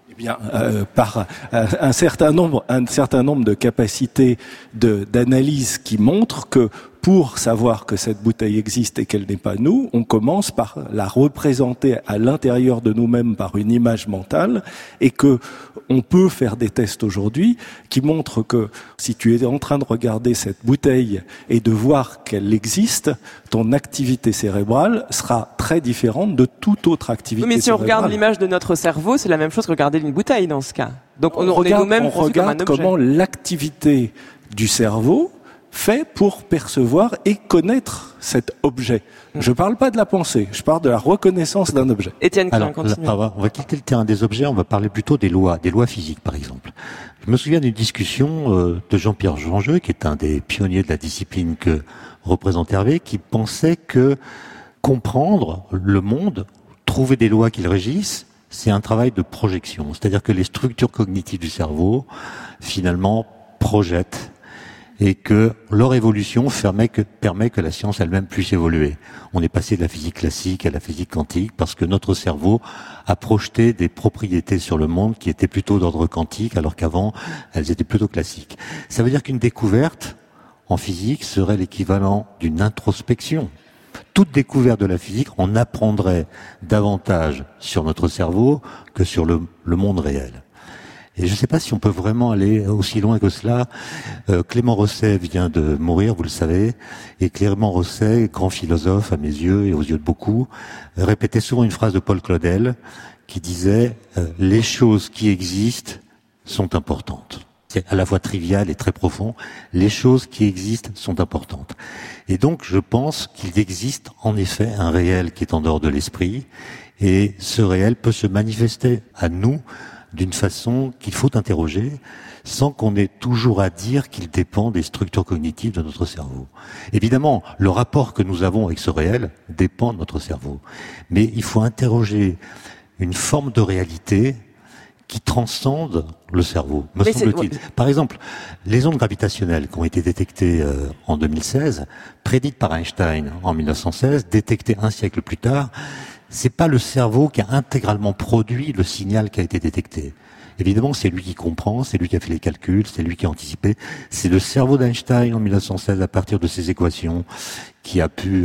Eh bien, par un certain nombre de capacités d'analyse qui montrent que pour savoir que cette bouteille existe et qu'elle n'est pas nous, on commence par la représenter à l'intérieur de nous-mêmes par une image mentale, et que on peut faire des tests aujourd'hui qui montrent que si tu es en train de regarder cette bouteille et de voir qu'elle existe, ton activité cérébrale sera très différente de toute autre activité cérébrale. Mais si on regarde l'image de notre cerveau, c'est la même chose que regarder une bouteille dans ce cas. Donc on regarde comment l'activité du cerveau fait pour percevoir et connaître cet objet. Je parle pas de la pensée, je parle de la reconnaissance d'un objet. Étienne Klein, continue. On va quitter le terrain des objets, on va parler plutôt des lois physiques par exemple. Je me souviens d'une discussion de Jean-Pierre Jeanjeux, qui est un des pionniers de la discipline que représente Hervé, qui pensait que comprendre le monde, trouver des lois qui le régissent, c'est un travail de projection. C'est-à-dire que les structures cognitives du cerveau, finalement, projettent, et que leur évolution permet que la science elle-même puisse évoluer. On est passé de la physique classique à la physique quantique parce que notre cerveau a projeté des propriétés sur le monde qui étaient plutôt d'ordre quantique, alors qu'avant, elles étaient plutôt classiques. Ça veut dire qu'une découverte en physique serait l'équivalent d'une introspection. Toute découverte de la physique, on apprendrait davantage sur notre cerveau que sur le monde réel. Et je ne sais pas si on peut vraiment aller aussi loin que cela. Clément Rosset vient de mourir, vous le savez, et Clément Rosset, grand philosophe à mes yeux et aux yeux de beaucoup, répétait souvent une phrase de Paul Claudel qui disait « Les choses qui existent sont importantes ». C'est à la fois trivial et très profond. Les choses qui existent sont importantes. Et donc, je pense qu'il existe en effet un réel qui est en dehors de l'esprit, et ce réel peut se manifester à nous d'une façon qu'il faut interroger, sans qu'on ait toujours à dire qu'il dépend des structures cognitives de notre cerveau. Évidemment, le rapport que nous avons avec ce réel dépend de notre cerveau. Mais il faut interroger une forme de réalité qui transcende le cerveau, me semble-t-il. Par exemple, les ondes gravitationnelles qui ont été détectées en 2016, prédites par Einstein en 1916, détectées un siècle plus tard, c'est pas le cerveau qui a intégralement produit le signal qui a été détecté. Évidemment, c'est lui qui comprend, c'est lui qui a fait les calculs, c'est lui qui a anticipé. C'est le cerveau d'Einstein en 1916, à partir de ses équations, qui a pu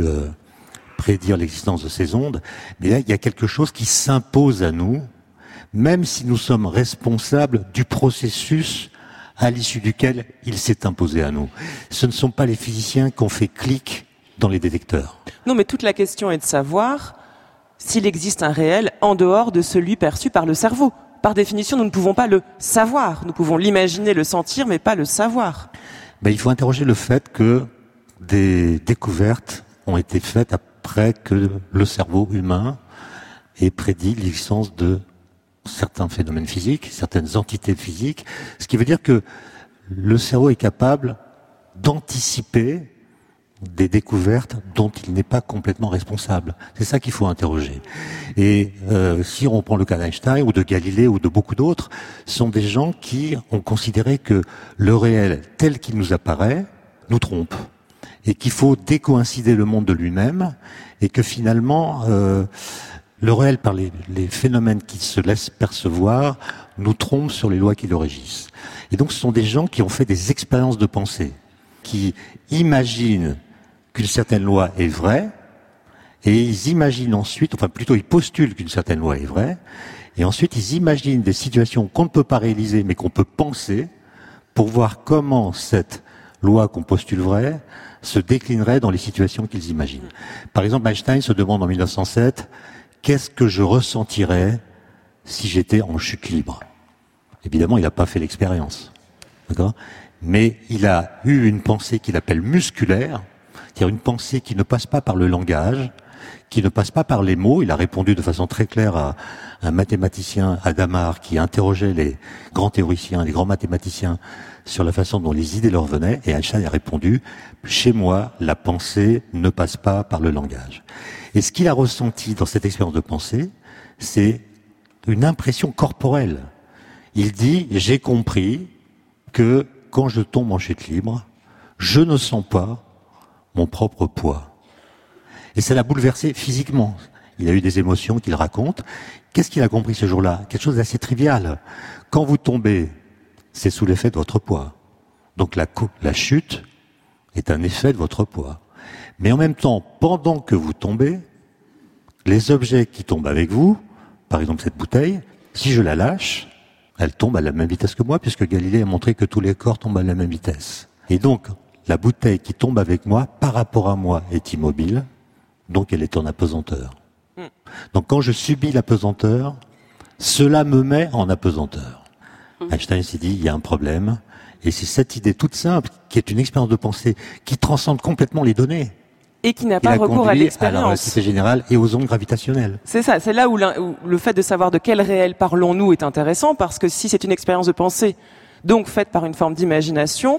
prédire l'existence de ces ondes. Mais là, il y a quelque chose qui s'impose à nous, même si nous sommes responsables du processus à l'issue duquel il s'est imposé à nous. Ce ne sont pas les physiciens qui ont fait clic dans les détecteurs. Non, mais toute la question est de savoir s'il existe un réel en dehors de celui perçu par le cerveau. Par définition, nous ne pouvons pas le savoir. Nous pouvons l'imaginer, le sentir, mais pas le savoir. Il faut interroger le fait que des découvertes ont été faites après que le cerveau humain ait prédit l'existence de certains phénomènes physiques, certaines entités physiques, ce qui veut dire que le cerveau est capable d'anticiper des découvertes dont il n'est pas complètement responsable. C'est ça qu'il faut interroger. Et si on prend le cas d'Einstein ou de Galilée ou de beaucoup d'autres, sont des gens qui ont considéré que le réel tel qu'il nous apparaît nous trompe et qu'il faut décoïncider le monde de lui-même et que finalement le réel par les phénomènes qui se laissent percevoir nous trompe sur les lois qui le régissent. Et donc ce sont des gens qui ont fait des expériences de pensée, qui imaginent qu'une certaine loi est vraie, et ils imaginent ensuite, enfin plutôt ils postulent qu'une certaine loi est vraie, et ensuite ils imaginent des situations qu'on ne peut pas réaliser, mais qu'on peut penser, pour voir comment cette loi qu'on postule vraie se déclinerait dans les situations qu'ils imaginent. Par exemple, Einstein se demande en 1907, qu'est-ce que je ressentirais si j'étais en chute libre? Évidemment, il n'a pas fait l'expérience, d'accord? Mais il a eu une pensée qu'il appelle musculaire, c'est-à-dire une pensée qui ne passe pas par le langage, qui ne passe pas par les mots. Il a répondu de façon très claire à un mathématicien, Hadamard, qui interrogeait les grands théoriciens, les grands mathématiciens sur la façon dont les idées leur venaient, et Einstein a répondu « Chez moi, la pensée ne passe pas par le langage ». Et ce qu'il a ressenti dans cette expérience de pensée, c'est une impression corporelle. Il dit « J'ai compris que quand je tombe en chute libre, je ne sens pas mon propre poids. » Et ça l'a bouleversé physiquement. Il a eu des émotions qu'il raconte. Qu'est-ce qu'il a compris ce jour-là? Quelque chose d'assez trivial. Quand vous tombez, c'est sous l'effet de votre poids. Donc la chute est un effet de votre poids. Mais en même temps, pendant que vous tombez, les objets qui tombent avec vous, par exemple cette bouteille, si je la lâche, elle tombe à la même vitesse que moi, puisque Galilée a montré que tous les corps tombent à la même vitesse. Et donc, la bouteille qui tombe avec moi, par rapport à moi, est immobile, donc elle est en apesanteur. Donc quand je subis l'apesanteur, cela me met en apesanteur. Einstein s'est dit, il y a un problème, et c'est cette idée toute simple, qui est une expérience de pensée, qui transcende complètement les données. Et qui n'a pas recours à l'expérience. À la relativité générale et aux ondes gravitationnelles. C'est ça, c'est là où le fait de savoir de quel réel parlons-nous est intéressant, parce que si c'est une expérience de pensée, donc faite par une forme d'imagination,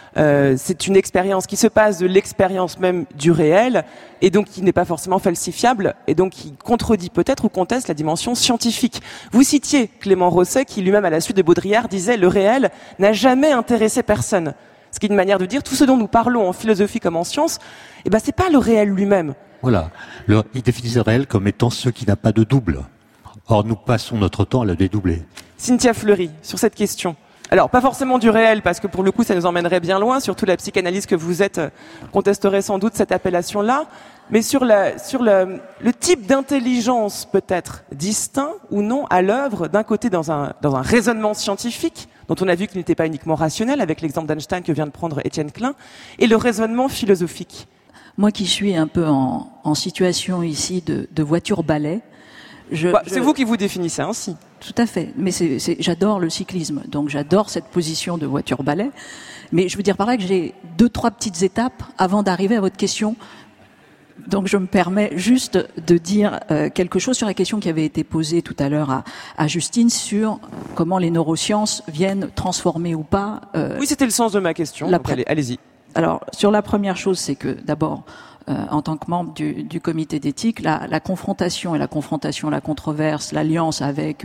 c'est une expérience qui se passe de l'expérience même du réel, et donc qui n'est pas forcément falsifiable, et donc qui contredit peut-être ou conteste la dimension scientifique. Vous citiez Clément Rosset, qui lui-même, à la suite de Baudrillard, disait « Le réel n'a jamais intéressé personne ». Ce qui est une manière de dire tout ce dont nous parlons en philosophie comme en science, eh ben c'est pas le réel lui-même. Voilà. Il définit le réel comme étant ce qui n'a pas de double. Or, nous passons notre temps à le dédoubler. Cynthia Fleury, sur cette question. Alors, pas forcément du réel, parce que pour le coup, ça nous emmènerait bien loin, surtout la psychanalyse que vous êtes contesterait sans doute cette appellation-là, mais sur le type d'intelligence peut-être distinct ou non à l'œuvre, d'un côté dans un raisonnement scientifique, dont on a vu qu'il n'était pas uniquement rationnel, avec l'exemple d'Einstein que vient de prendre Étienne Klein, et le raisonnement philosophique. Moi qui suis un peu en situation ici de voiture-balai, c'est vous qui vous définissez ainsi. Tout à fait. Mais j'adore le cyclisme, donc j'adore cette position de voiture-balai. Mais je veux dire par là que j'ai 2-3 petites étapes avant d'arriver à votre question. Donc je me permets juste de dire quelque chose sur la question qui avait été posée tout à l'heure à Justine sur comment les neurosciences viennent transformer ou pas. Oui, c'était le sens de ma question. Donc allez-y. Alors sur la première chose, c'est que d'abord, en tant que membre du comité d'éthique, la confrontation, la controverse, l'alliance avec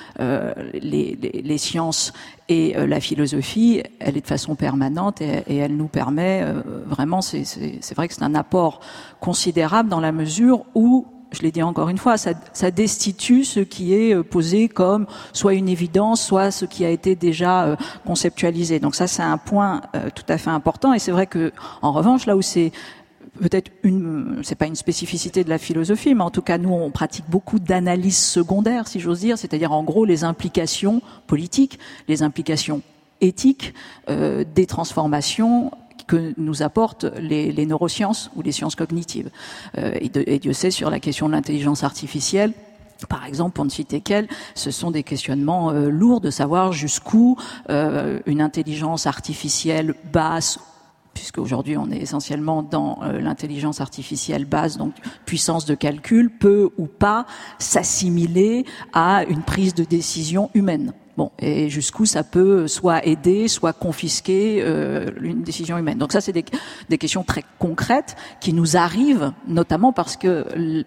les sciences et la philosophie, elle est de façon permanente et elle nous permet vraiment, c'est vrai que c'est un apport considérable dans la mesure où, je l'ai dit encore une fois, ça destitue ce qui est posé comme soit une évidence, soit ce qui a été déjà conceptualisé. Donc ça, c'est un point tout à fait important. Et c'est vrai que, en revanche, là où c'est peut-être c'est pas une spécificité de la philosophie, mais en tout cas, nous, on pratique beaucoup d'analyse secondaire, si j'ose dire, c'est-à-dire, en gros, les implications politiques, les implications éthiques, des transformations que nous apportent les neurosciences ou les sciences cognitives. Et Dieu sait, sur la question de l'intelligence artificielle, par exemple, pour ne citer qu'elle, ce sont des questionnements lourds de savoir jusqu'où une intelligence artificielle basse, puisque aujourd'hui on est essentiellement dans l'intelligence artificielle basse, donc puissance de calcul, peut ou pas s'assimiler à une prise de décision humaine. Bon, et jusqu'où ça peut soit aider, soit confisquer une décision humaine. Donc ça, c'est des questions très concrètes qui nous arrivent, notamment parce que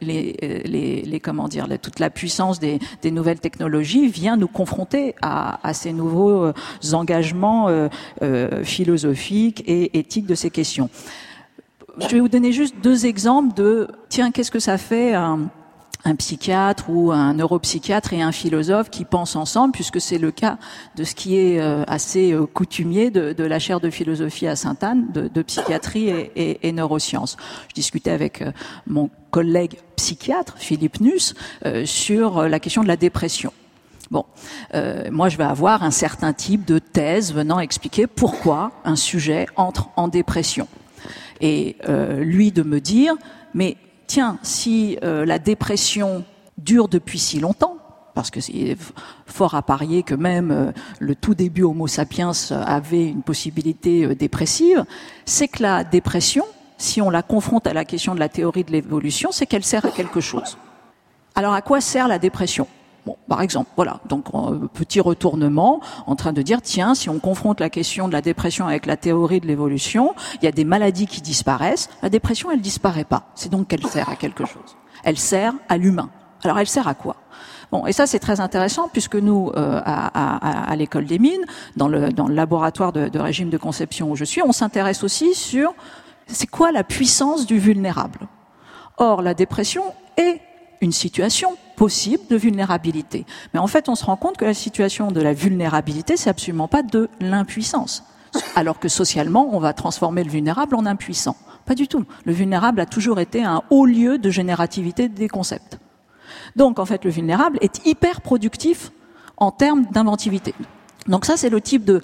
toute la puissance des nouvelles technologies vient nous confronter à ces nouveaux engagements philosophiques et éthiques de ces questions. Je vais vous donner juste 2 exemples de qu'est-ce que ça fait un psychiatre ou un neuropsychiatre et un philosophe qui pensent ensemble, puisque c'est le cas de ce qui est assez coutumier de la chaire de philosophie à Sainte-Anne, de psychiatrie et neurosciences. Je discutais avec mon collègue psychiatre, Philippe Nuss, sur la question de la dépression. Bon, moi je vais avoir un certain type de thèse venant expliquer pourquoi un sujet entre en dépression. Et lui de me dire, mais tiens, si la dépression dure depuis si longtemps, parce que c'est fort à parier que même le tout début Homo sapiens avait une possibilité dépressive, c'est que la dépression, si on la confronte à la question de la théorie de l'évolution, c'est qu'elle sert à quelque chose. Alors à quoi sert la dépression ? Bon, par exemple, voilà, donc petit retournement en train de dire, tiens, si on confronte la question de la dépression avec la théorie de l'évolution, il y a des maladies qui disparaissent, la dépression, elle disparaît pas. C'est donc qu'elle sert à quelque chose. Elle sert à l'humain. Alors elle sert à quoi ? Bon, et ça c'est très intéressant puisque nous, à l'école des mines, dans le laboratoire de régime de conception où je suis, on s'intéresse aussi sur c'est quoi la puissance du vulnérable. Or, la dépression est une situation possible de vulnérabilité. Mais en fait, on se rend compte que la situation de la vulnérabilité, c'est absolument pas de l'impuissance. Alors que socialement, on va transformer le vulnérable en impuissant. Pas du tout. Le vulnérable a toujours été un haut lieu de générativité des concepts. Donc, en fait, le vulnérable est hyper productif en termes d'inventivité. Donc ça, c'est le type de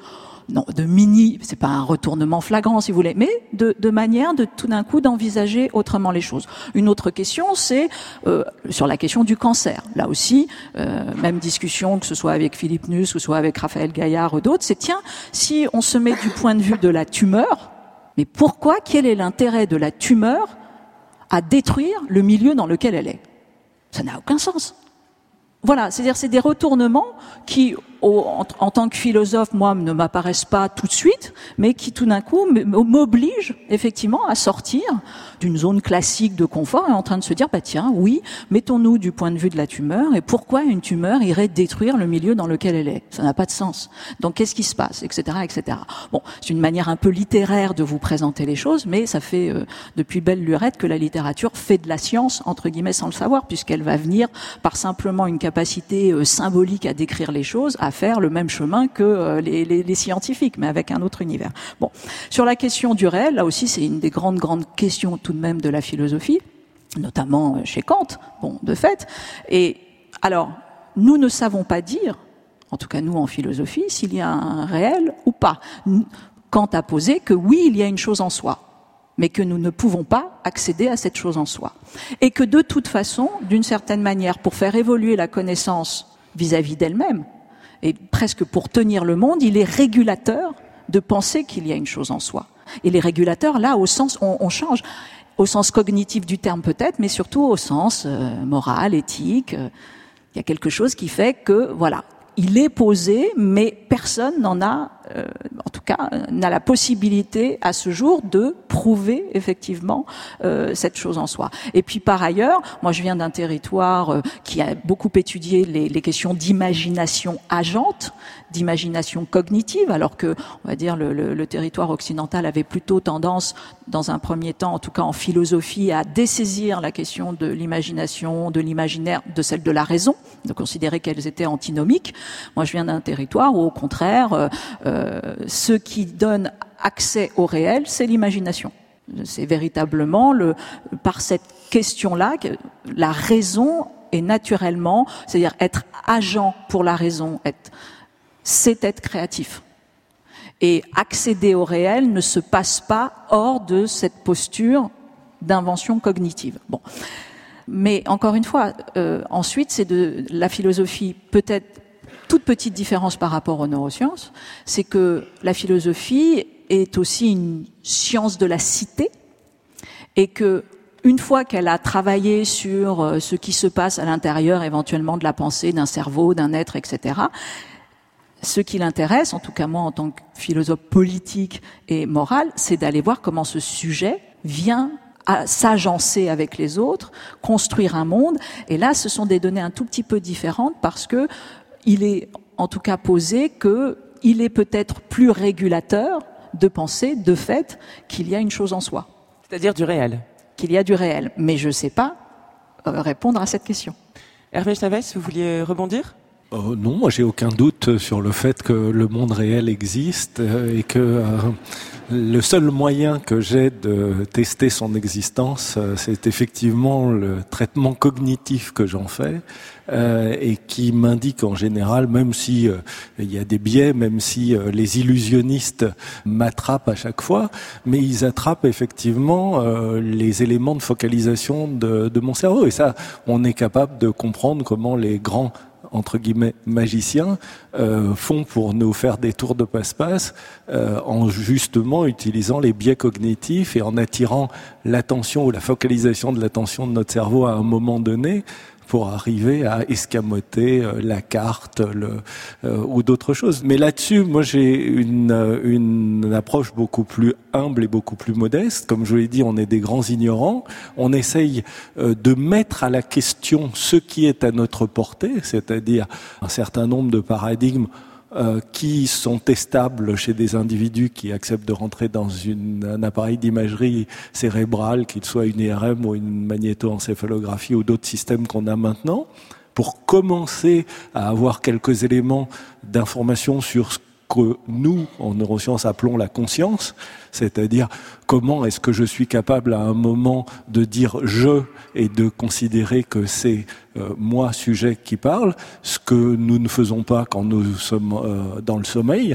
mini, c'est pas un retournement flagrant si vous voulez, mais de manière de tout d'un coup d'envisager autrement les choses. Une autre question, c'est sur la question du cancer. Là aussi, même discussion, que ce soit avec Philippe Nuss, que ce soit avec Raphaël Gaillard ou d'autres, c'est tiens, si on se met du point de vue de la tumeur, mais pourquoi, quel est l'intérêt de la tumeur à détruire le milieu dans lequel elle est? Ça n'a aucun sens. Voilà, c'est-à-dire c'est des retournements qui, en tant que philosophe, moi, ne m'apparaissent pas tout de suite, mais qui tout d'un coup m'obligent effectivement à sortir d'une zone classique de confort et en train de se dire, bah tiens, oui, mettons-nous du point de vue de la tumeur et pourquoi une tumeur irait détruire le milieu dans lequel elle est? Ça n'a pas de sens. Donc qu'est-ce qui se passe, etc., etc. Bon, c'est une manière un peu littéraire de vous présenter les choses, mais ça fait depuis belle lurette que la littérature fait de la science entre guillemets sans le savoir, puisqu'elle va venir par simplement une capacité symbolique à décrire les choses, à faire le même chemin que les scientifiques, mais avec un autre univers. Bon, sur la question du réel, là aussi c'est une des grandes questions tout de même de la philosophie, notamment chez Kant, bon, de fait. Et alors, nous ne savons pas dire, en tout cas nous en philosophie, s'il y a un réel ou pas. Kant a posé que oui, il y a une chose en soi, mais que nous ne pouvons pas accéder à cette chose en soi. Et que de toute façon, d'une certaine manière, pour faire évoluer la connaissance vis-à-vis d'elle-même, et presque pour tenir le monde, il est régulateur de penser qu'il y a une chose en soi. Et les régulateurs, là, au sens, on change, au sens cognitif du terme peut-être, mais surtout au sens moral, éthique. Il y a quelque chose qui fait que, voilà, il est posé, mais personne n'en a, en tout cas, n'a la possibilité à ce jour de prouver effectivement cette chose en soi. Et puis par ailleurs, moi je viens d'un territoire qui a beaucoup étudié les questions d'imagination agente, d'imagination cognitive, alors que, on va dire, le territoire occidental avait plutôt tendance, dans un premier temps, en tout cas en philosophie, à dessaisir la question de l'imagination, de l'imaginaire, de celle de la raison, de considérer qu'elles étaient antinomiques. Moi, je viens d'un territoire où, au contraire, ce qui donne accès au réel, c'est l'imagination. C'est véritablement par cette question-là que la raison est naturellement, c'est-à-dire être agent pour la raison, c'est être créatif. Et accéder au réel ne se passe pas hors de cette posture d'invention cognitive. Bon. Mais encore une fois, ensuite, c'est de la philosophie, peut-être toute petite différence par rapport aux neurosciences, c'est que la philosophie est aussi une science de la cité et que une fois qu'elle a travaillé sur ce qui se passe à l'intérieur éventuellement de la pensée, d'un cerveau, d'un être, etc., ce qui l'intéresse, en tout cas moi en tant que philosophe politique et moral, c'est d'aller voir comment ce sujet vient à s'agencer avec les autres, construire un monde. Et là, ce sont des données un tout petit peu différentes parce que il est en tout cas posé qu'il est peut-être plus régulateur de penser, de fait, qu'il y a une chose en soi. C'est-à-dire du réel. Qu'il y a du réel. Mais je ne sais pas répondre à cette question. Hervé Chavez, vous vouliez rebondir ? Non, moi j'ai aucun doute sur le fait que le monde réel existe et que le seul moyen que j'ai de tester son existence, c'est effectivement le traitement cognitif que j'en fais et qui m'indique en général, même si il y a des biais, même si les illusionnistes m'attrapent à chaque fois, mais ils attrapent effectivement les éléments de focalisation de mon cerveau. Et ça, on est capable de comprendre comment les grands entre guillemets magiciens font pour nous faire des tours de passe-passe en justement utilisant les biais cognitifs et en attirant l'attention ou la focalisation de l'attention de notre cerveau à un moment donné pour arriver à escamoter la carte ou d'autres choses. Mais là-dessus, moi j'ai une approche beaucoup plus humble et beaucoup plus modeste. Comme je l'ai dit, on est des grands ignorants. On essaye de mettre à la question ce qui est à notre portée, c'est-à-dire un certain nombre de paradigmes qui sont testables chez des individus qui acceptent de rentrer dans un appareil d'imagerie cérébrale, qu'il soit une IRM ou une magnétoencéphalographie ou d'autres systèmes qu'on a maintenant, pour commencer à avoir quelques éléments d'information sur ce que nous, en neurosciences, appelons la conscience, c'est-à-dire comment est-ce que je suis capable à un moment de dire « je » et de considérer que c'est moi, sujet, qui parle, ce que nous ne faisons pas quand nous sommes dans le sommeil,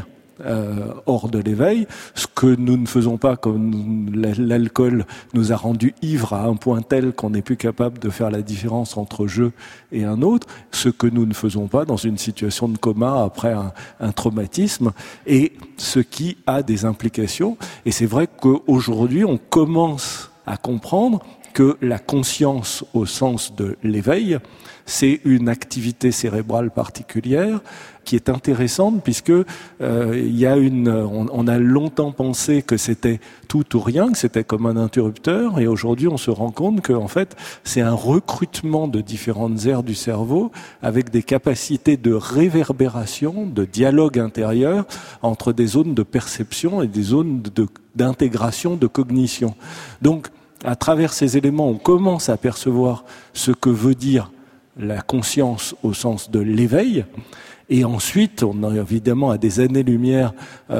hors de l'éveil, ce que nous ne faisons pas quand l'alcool nous a rendus ivres à un point tel qu'on n'est plus capable de faire la différence entre je et un autre, ce que nous ne faisons pas dans une situation de coma après un traumatisme, et ce qui a des implications. Et c'est vrai qu'aujourd'hui, on commence à comprendre que la conscience au sens de l'éveil, c'est une activité cérébrale particulière qui est intéressante puisque il y a on a longtemps pensé que c'était tout ou rien, que c'était comme un interrupteur, et aujourd'hui on se rend compte que en fait c'est un recrutement de différentes aires du cerveau avec des capacités de réverbération, de dialogue intérieur entre des zones de perception et des zones d'intégration, de cognition. Donc à travers ces éléments, on commence à percevoir ce que veut dire la conscience au sens de l'éveil. Et ensuite, on est évidemment à des années-lumière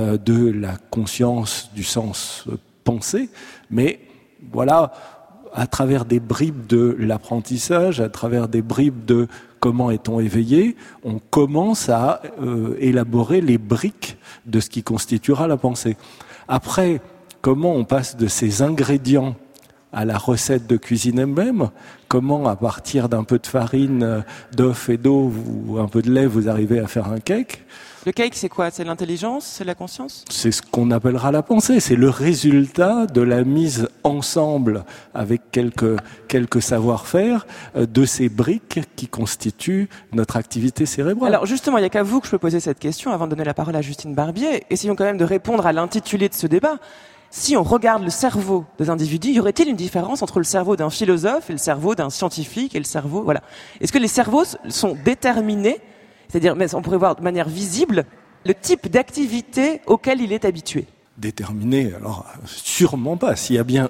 de la conscience du sens pensée. Mais voilà, à travers des bribes de l'apprentissage, à travers des bribes de comment est-on éveillé, on commence à élaborer les briques de ce qui constituera la pensée. Après, comment on passe de ces ingrédients à la recette de cuisine elle-même, comment à partir d'un peu de farine, d'œuf et d'eau ou un peu de lait, vous arrivez à faire un cake. Le cake, c'est quoi? C'est l'intelligence? C'est la conscience? C'est ce qu'on appellera la pensée. C'est le résultat de la mise ensemble avec quelques savoir-faire de ces briques qui constituent notre activité cérébrale. Alors justement, il n'y a qu'à vous que je peux poser cette question avant de donner la parole à Justine Barbier. Essayons quand même de répondre à l'intitulé de ce débat. Si on regarde le cerveau des individus, y aurait-il une différence entre le cerveau d'un philosophe et le cerveau d'un scientifique et le cerveau, voilà. Est-ce que les cerveaux sont déterminés, c'est-à-dire, mais on pourrait voir de manière visible le type d'activité auquel il est habitué? Déterminé, alors sûrement pas. S'il y a bien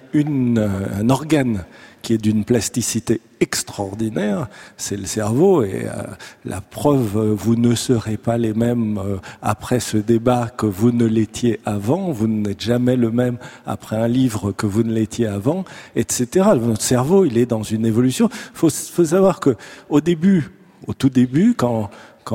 un organe qui est d'une plasticité extraordinaire, c'est le cerveau, et la preuve, vous ne serez pas les mêmes après ce débat que vous ne l'étiez avant, vous n'êtes jamais le même après un livre que vous ne l'étiez avant, etc. Notre cerveau, il est dans une évolution. Faut savoir que au tout début, quand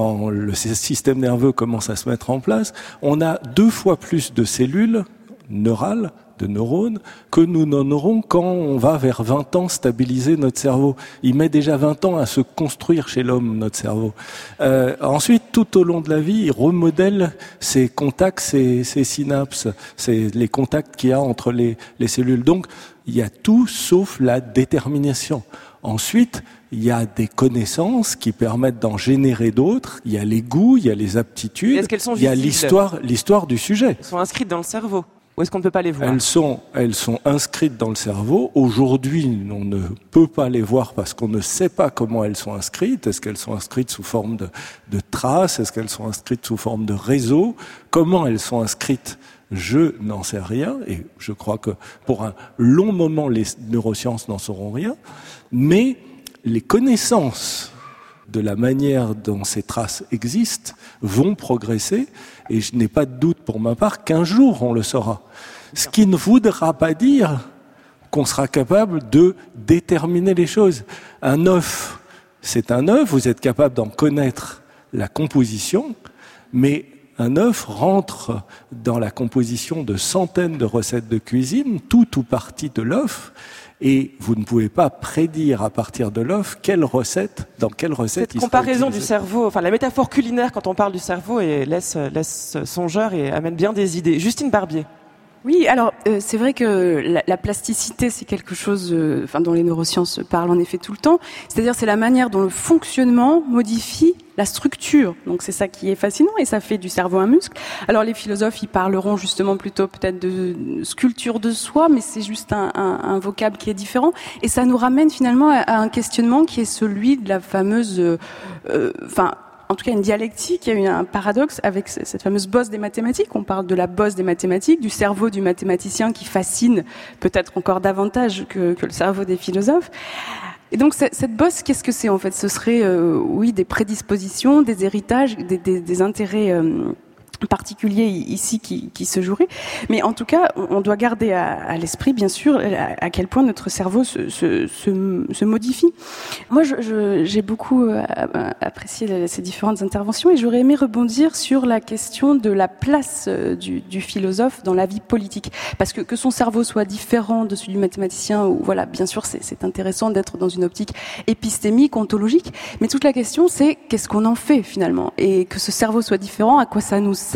le système nerveux commence à se mettre en place, on a 2 fois plus de cellules neurales, de neurones, que nous n'en aurons quand on va vers 20 ans stabiliser notre cerveau. Il met déjà 20 ans à se construire chez l'homme, notre cerveau. Ensuite, tout au long de la vie, il remodèle ses contacts, ses synapses, les contacts qu'il y a entre les cellules. Donc, il y a tout sauf la détermination. Ensuite, il y a des connaissances qui permettent d'en générer d'autres. Il y a les goûts, il y a les aptitudes. Est-ce qu'elles sont il y a visibles? l'histoire du sujet. Elles sont inscrites dans le cerveau. Ou est-ce qu'on ne peut pas les voir? Elles sont inscrites dans le cerveau. Aujourd'hui, on ne peut pas les voir parce qu'on ne sait pas comment elles sont inscrites. Est-ce qu'elles sont inscrites sous forme de traces? Est-ce qu'elles sont inscrites sous forme de réseaux? Comment elles sont inscrites? Je n'en sais rien, et je crois que pour un long moment, les neurosciences n'en sauront rien. Mais les connaissances de la manière dont ces traces existent vont progresser, et je n'ai pas de doute pour ma part qu'un jour on le saura. Ce qui ne voudra pas dire qu'on sera capable de déterminer les choses. Un œuf, c'est un œuf, vous êtes capable d'en connaître la composition, mais un œuf rentre dans la composition de centaines de recettes de cuisine, tout ou partie de l'œuf, et vous ne pouvez pas prédire à partir de l'œuf dans quelle recette Cette comparaison du cerveau, enfin la métaphore culinaire quand on parle du cerveau laisse songeur et amène bien des idées. Justine Barbier. Oui, alors c'est vrai que la plasticité, c'est quelque chose dont les neurosciences parlent en effet tout le temps. C'est-à-dire c'est la manière dont le fonctionnement modifie la structure. Donc c'est ça qui est fascinant, et ça fait du cerveau un muscle. Alors les philosophes, ils parleront justement plutôt peut-être de sculpture de soi, mais c'est juste un vocable qui est différent. Et ça nous ramène finalement à un questionnement qui est celui de la fameuse... en tout cas une dialectique, il y a eu un paradoxe avec cette fameuse bosse des mathématiques. On parle de la bosse des mathématiques, du cerveau du mathématicien qui fascine peut-être encore davantage que le cerveau des philosophes. Et donc cette bosse, qu'est-ce que c'est en fait ? Ce serait oui des prédispositions, des héritages, des intérêts particulier ici qui se jouerait, mais en tout cas on doit garder à l'esprit bien sûr à quel point notre cerveau se modifie. Moi j'ai beaucoup apprécié ces différentes interventions et j'aurais aimé rebondir sur la question de la place du philosophe dans la vie politique, parce que son cerveau soit différent de celui du mathématicien, ou voilà, bien sûr c'est intéressant d'être dans une optique épistémique, ontologique, mais toute la question c'est qu'est-ce qu'on en fait finalement, et que ce cerveau soit différent, à quoi ça nous sert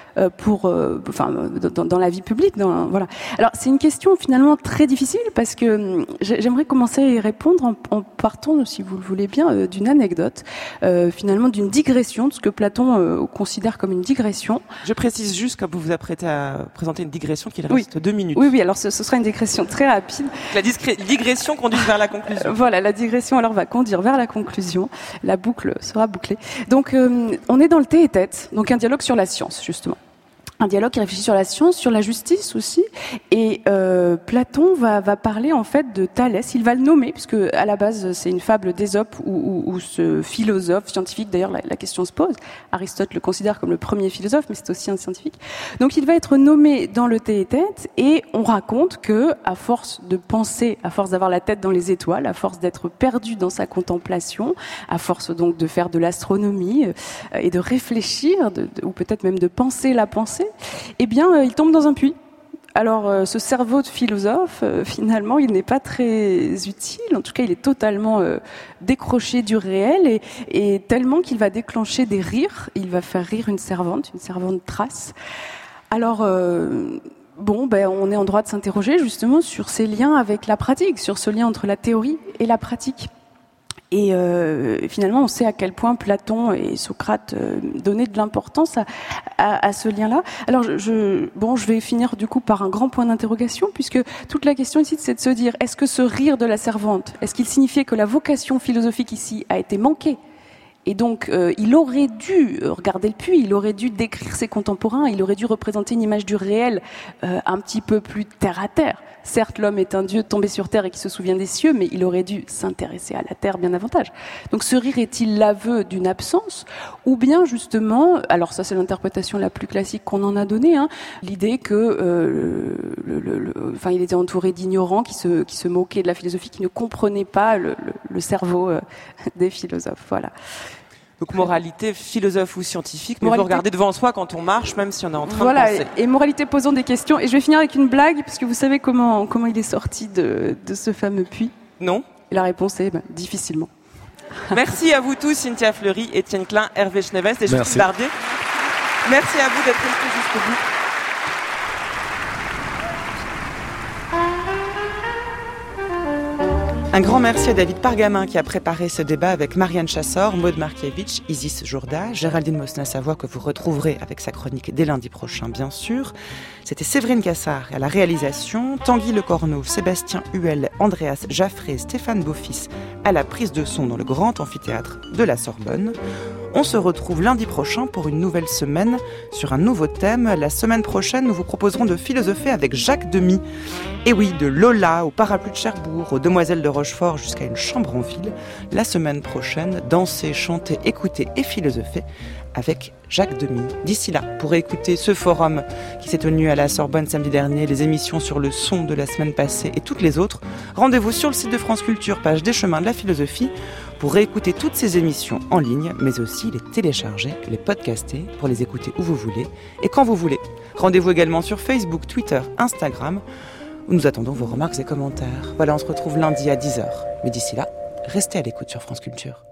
dans la vie publique, voilà. Alors c'est une question finalement très difficile, parce que j'aimerais commencer à y répondre en partant, si vous le voulez bien, d'une anecdote, finalement d'une digression, de ce que Platon considère comme une digression. Je précise juste, quand vous vous apprêtez à présenter une digression, qu'il reste 2 minutes. Oui, alors ce sera une digression très rapide. La digression conduit vers la conclusion. Voilà, la digression alors va conduire vers la conclusion. La boucle sera bouclée. Donc on est dans le thé et tête, donc un dialogue sur la science justement. Un dialogue qui réfléchit sur la science, sur la justice aussi. Et Platon va parler en fait de Thalès. Il va le nommer, puisque à la base c'est une fable d'Ésope où ce philosophe scientifique, d'ailleurs la question se pose. Aristote le considère comme le premier philosophe, mais c'est aussi un scientifique. Donc il va être nommé dans le thé et tête, et on raconte que à force de penser, à force d'avoir la tête dans les étoiles, à force d'être perdu dans sa contemplation, à force donc de faire de l'astronomie et de réfléchir, ou peut-être même de penser la pensée, eh bien, il tombe dans un puits. Alors, ce cerveau de philosophe, finalement, il n'est pas très utile. En tout cas, il est totalement décroché du réel, et tellement qu'il va déclencher des rires. Il va faire rire une servante Thrace. Alors, on est en droit de s'interroger justement sur ces liens avec la pratique, sur ce lien entre la théorie et la pratique. Et finalement, on sait à quel point Platon et Socrate donnaient de l'importance à ce lien-là. Alors, je vais finir du coup par un grand point d'interrogation, puisque toute la question ici, c'est de se dire, est-ce que ce rire de la servante, est-ce qu'il signifiait que la vocation philosophique ici a été manquée ? Et donc, il aurait dû regarder le puits, il aurait dû décrire ses contemporains, il aurait dû représenter une image du réel un petit peu plus terre à terre. Certes, l'homme est un dieu tombé sur terre et qui se souvient des cieux, mais il aurait dû s'intéresser à la terre bien davantage. Donc ce rire est-il l'aveu d'une absence, ou bien justement, alors ça c'est l'interprétation la plus classique qu'on en a donnée, l'idée que il était entouré d'ignorants qui se moquaient de la philosophie, qui ne comprenaient pas le cerveau des philosophes. Voilà. Donc moralité, philosophe ou scientifique, mais il faut regarder devant soi quand on marche, même si on est en train de penser. Et moralité posant des questions. Et je vais finir avec une blague, puisque vous savez comment il est sorti de ce fameux puits. Non. Et la réponse est difficilement. Merci à vous tous, Cynthia Fleury, Étienne Klein, Hervé Schnevest et Justine Barbier. Merci à vous d'être restés jusqu'au bout. Un grand merci à David Pargamin qui a préparé ce débat avec Marianne Chassor, Maud Markiewicz, Isis Jourda, Géraldine Mosna-Savoie que vous retrouverez avec sa chronique dès lundi prochain bien sûr. C'était Séverine Cassard à la réalisation, Tanguy Lecornu, Sébastien Huel, Andreas Jaffré, Stéphane Beaufils à la prise de son dans le grand amphithéâtre de la Sorbonne. On se retrouve lundi prochain pour une nouvelle semaine sur un nouveau thème. La semaine prochaine, nous vous proposerons de philosopher avec Jacques Demy. Et oui, de Lola au parapluie de Cherbourg, aux Demoiselles de Rochefort jusqu'à une chambre en ville. La semaine prochaine, danser, chanter, écouter et philosopher avec Jacques Demy. D'ici là, pour écouter ce forum qui s'est tenu à la Sorbonne samedi dernier, les émissions sur le son de la semaine passée et toutes les autres, rendez-vous sur le site de France Culture, page des chemins de la philosophie, pour réécouter toutes ces émissions en ligne, mais aussi les télécharger, les podcaster, pour les écouter où vous voulez et quand vous voulez. Rendez-vous également sur Facebook, Twitter, Instagram, où nous attendons vos remarques et commentaires. Voilà, on se retrouve lundi à 10h. Mais d'ici là, restez à l'écoute sur France Culture.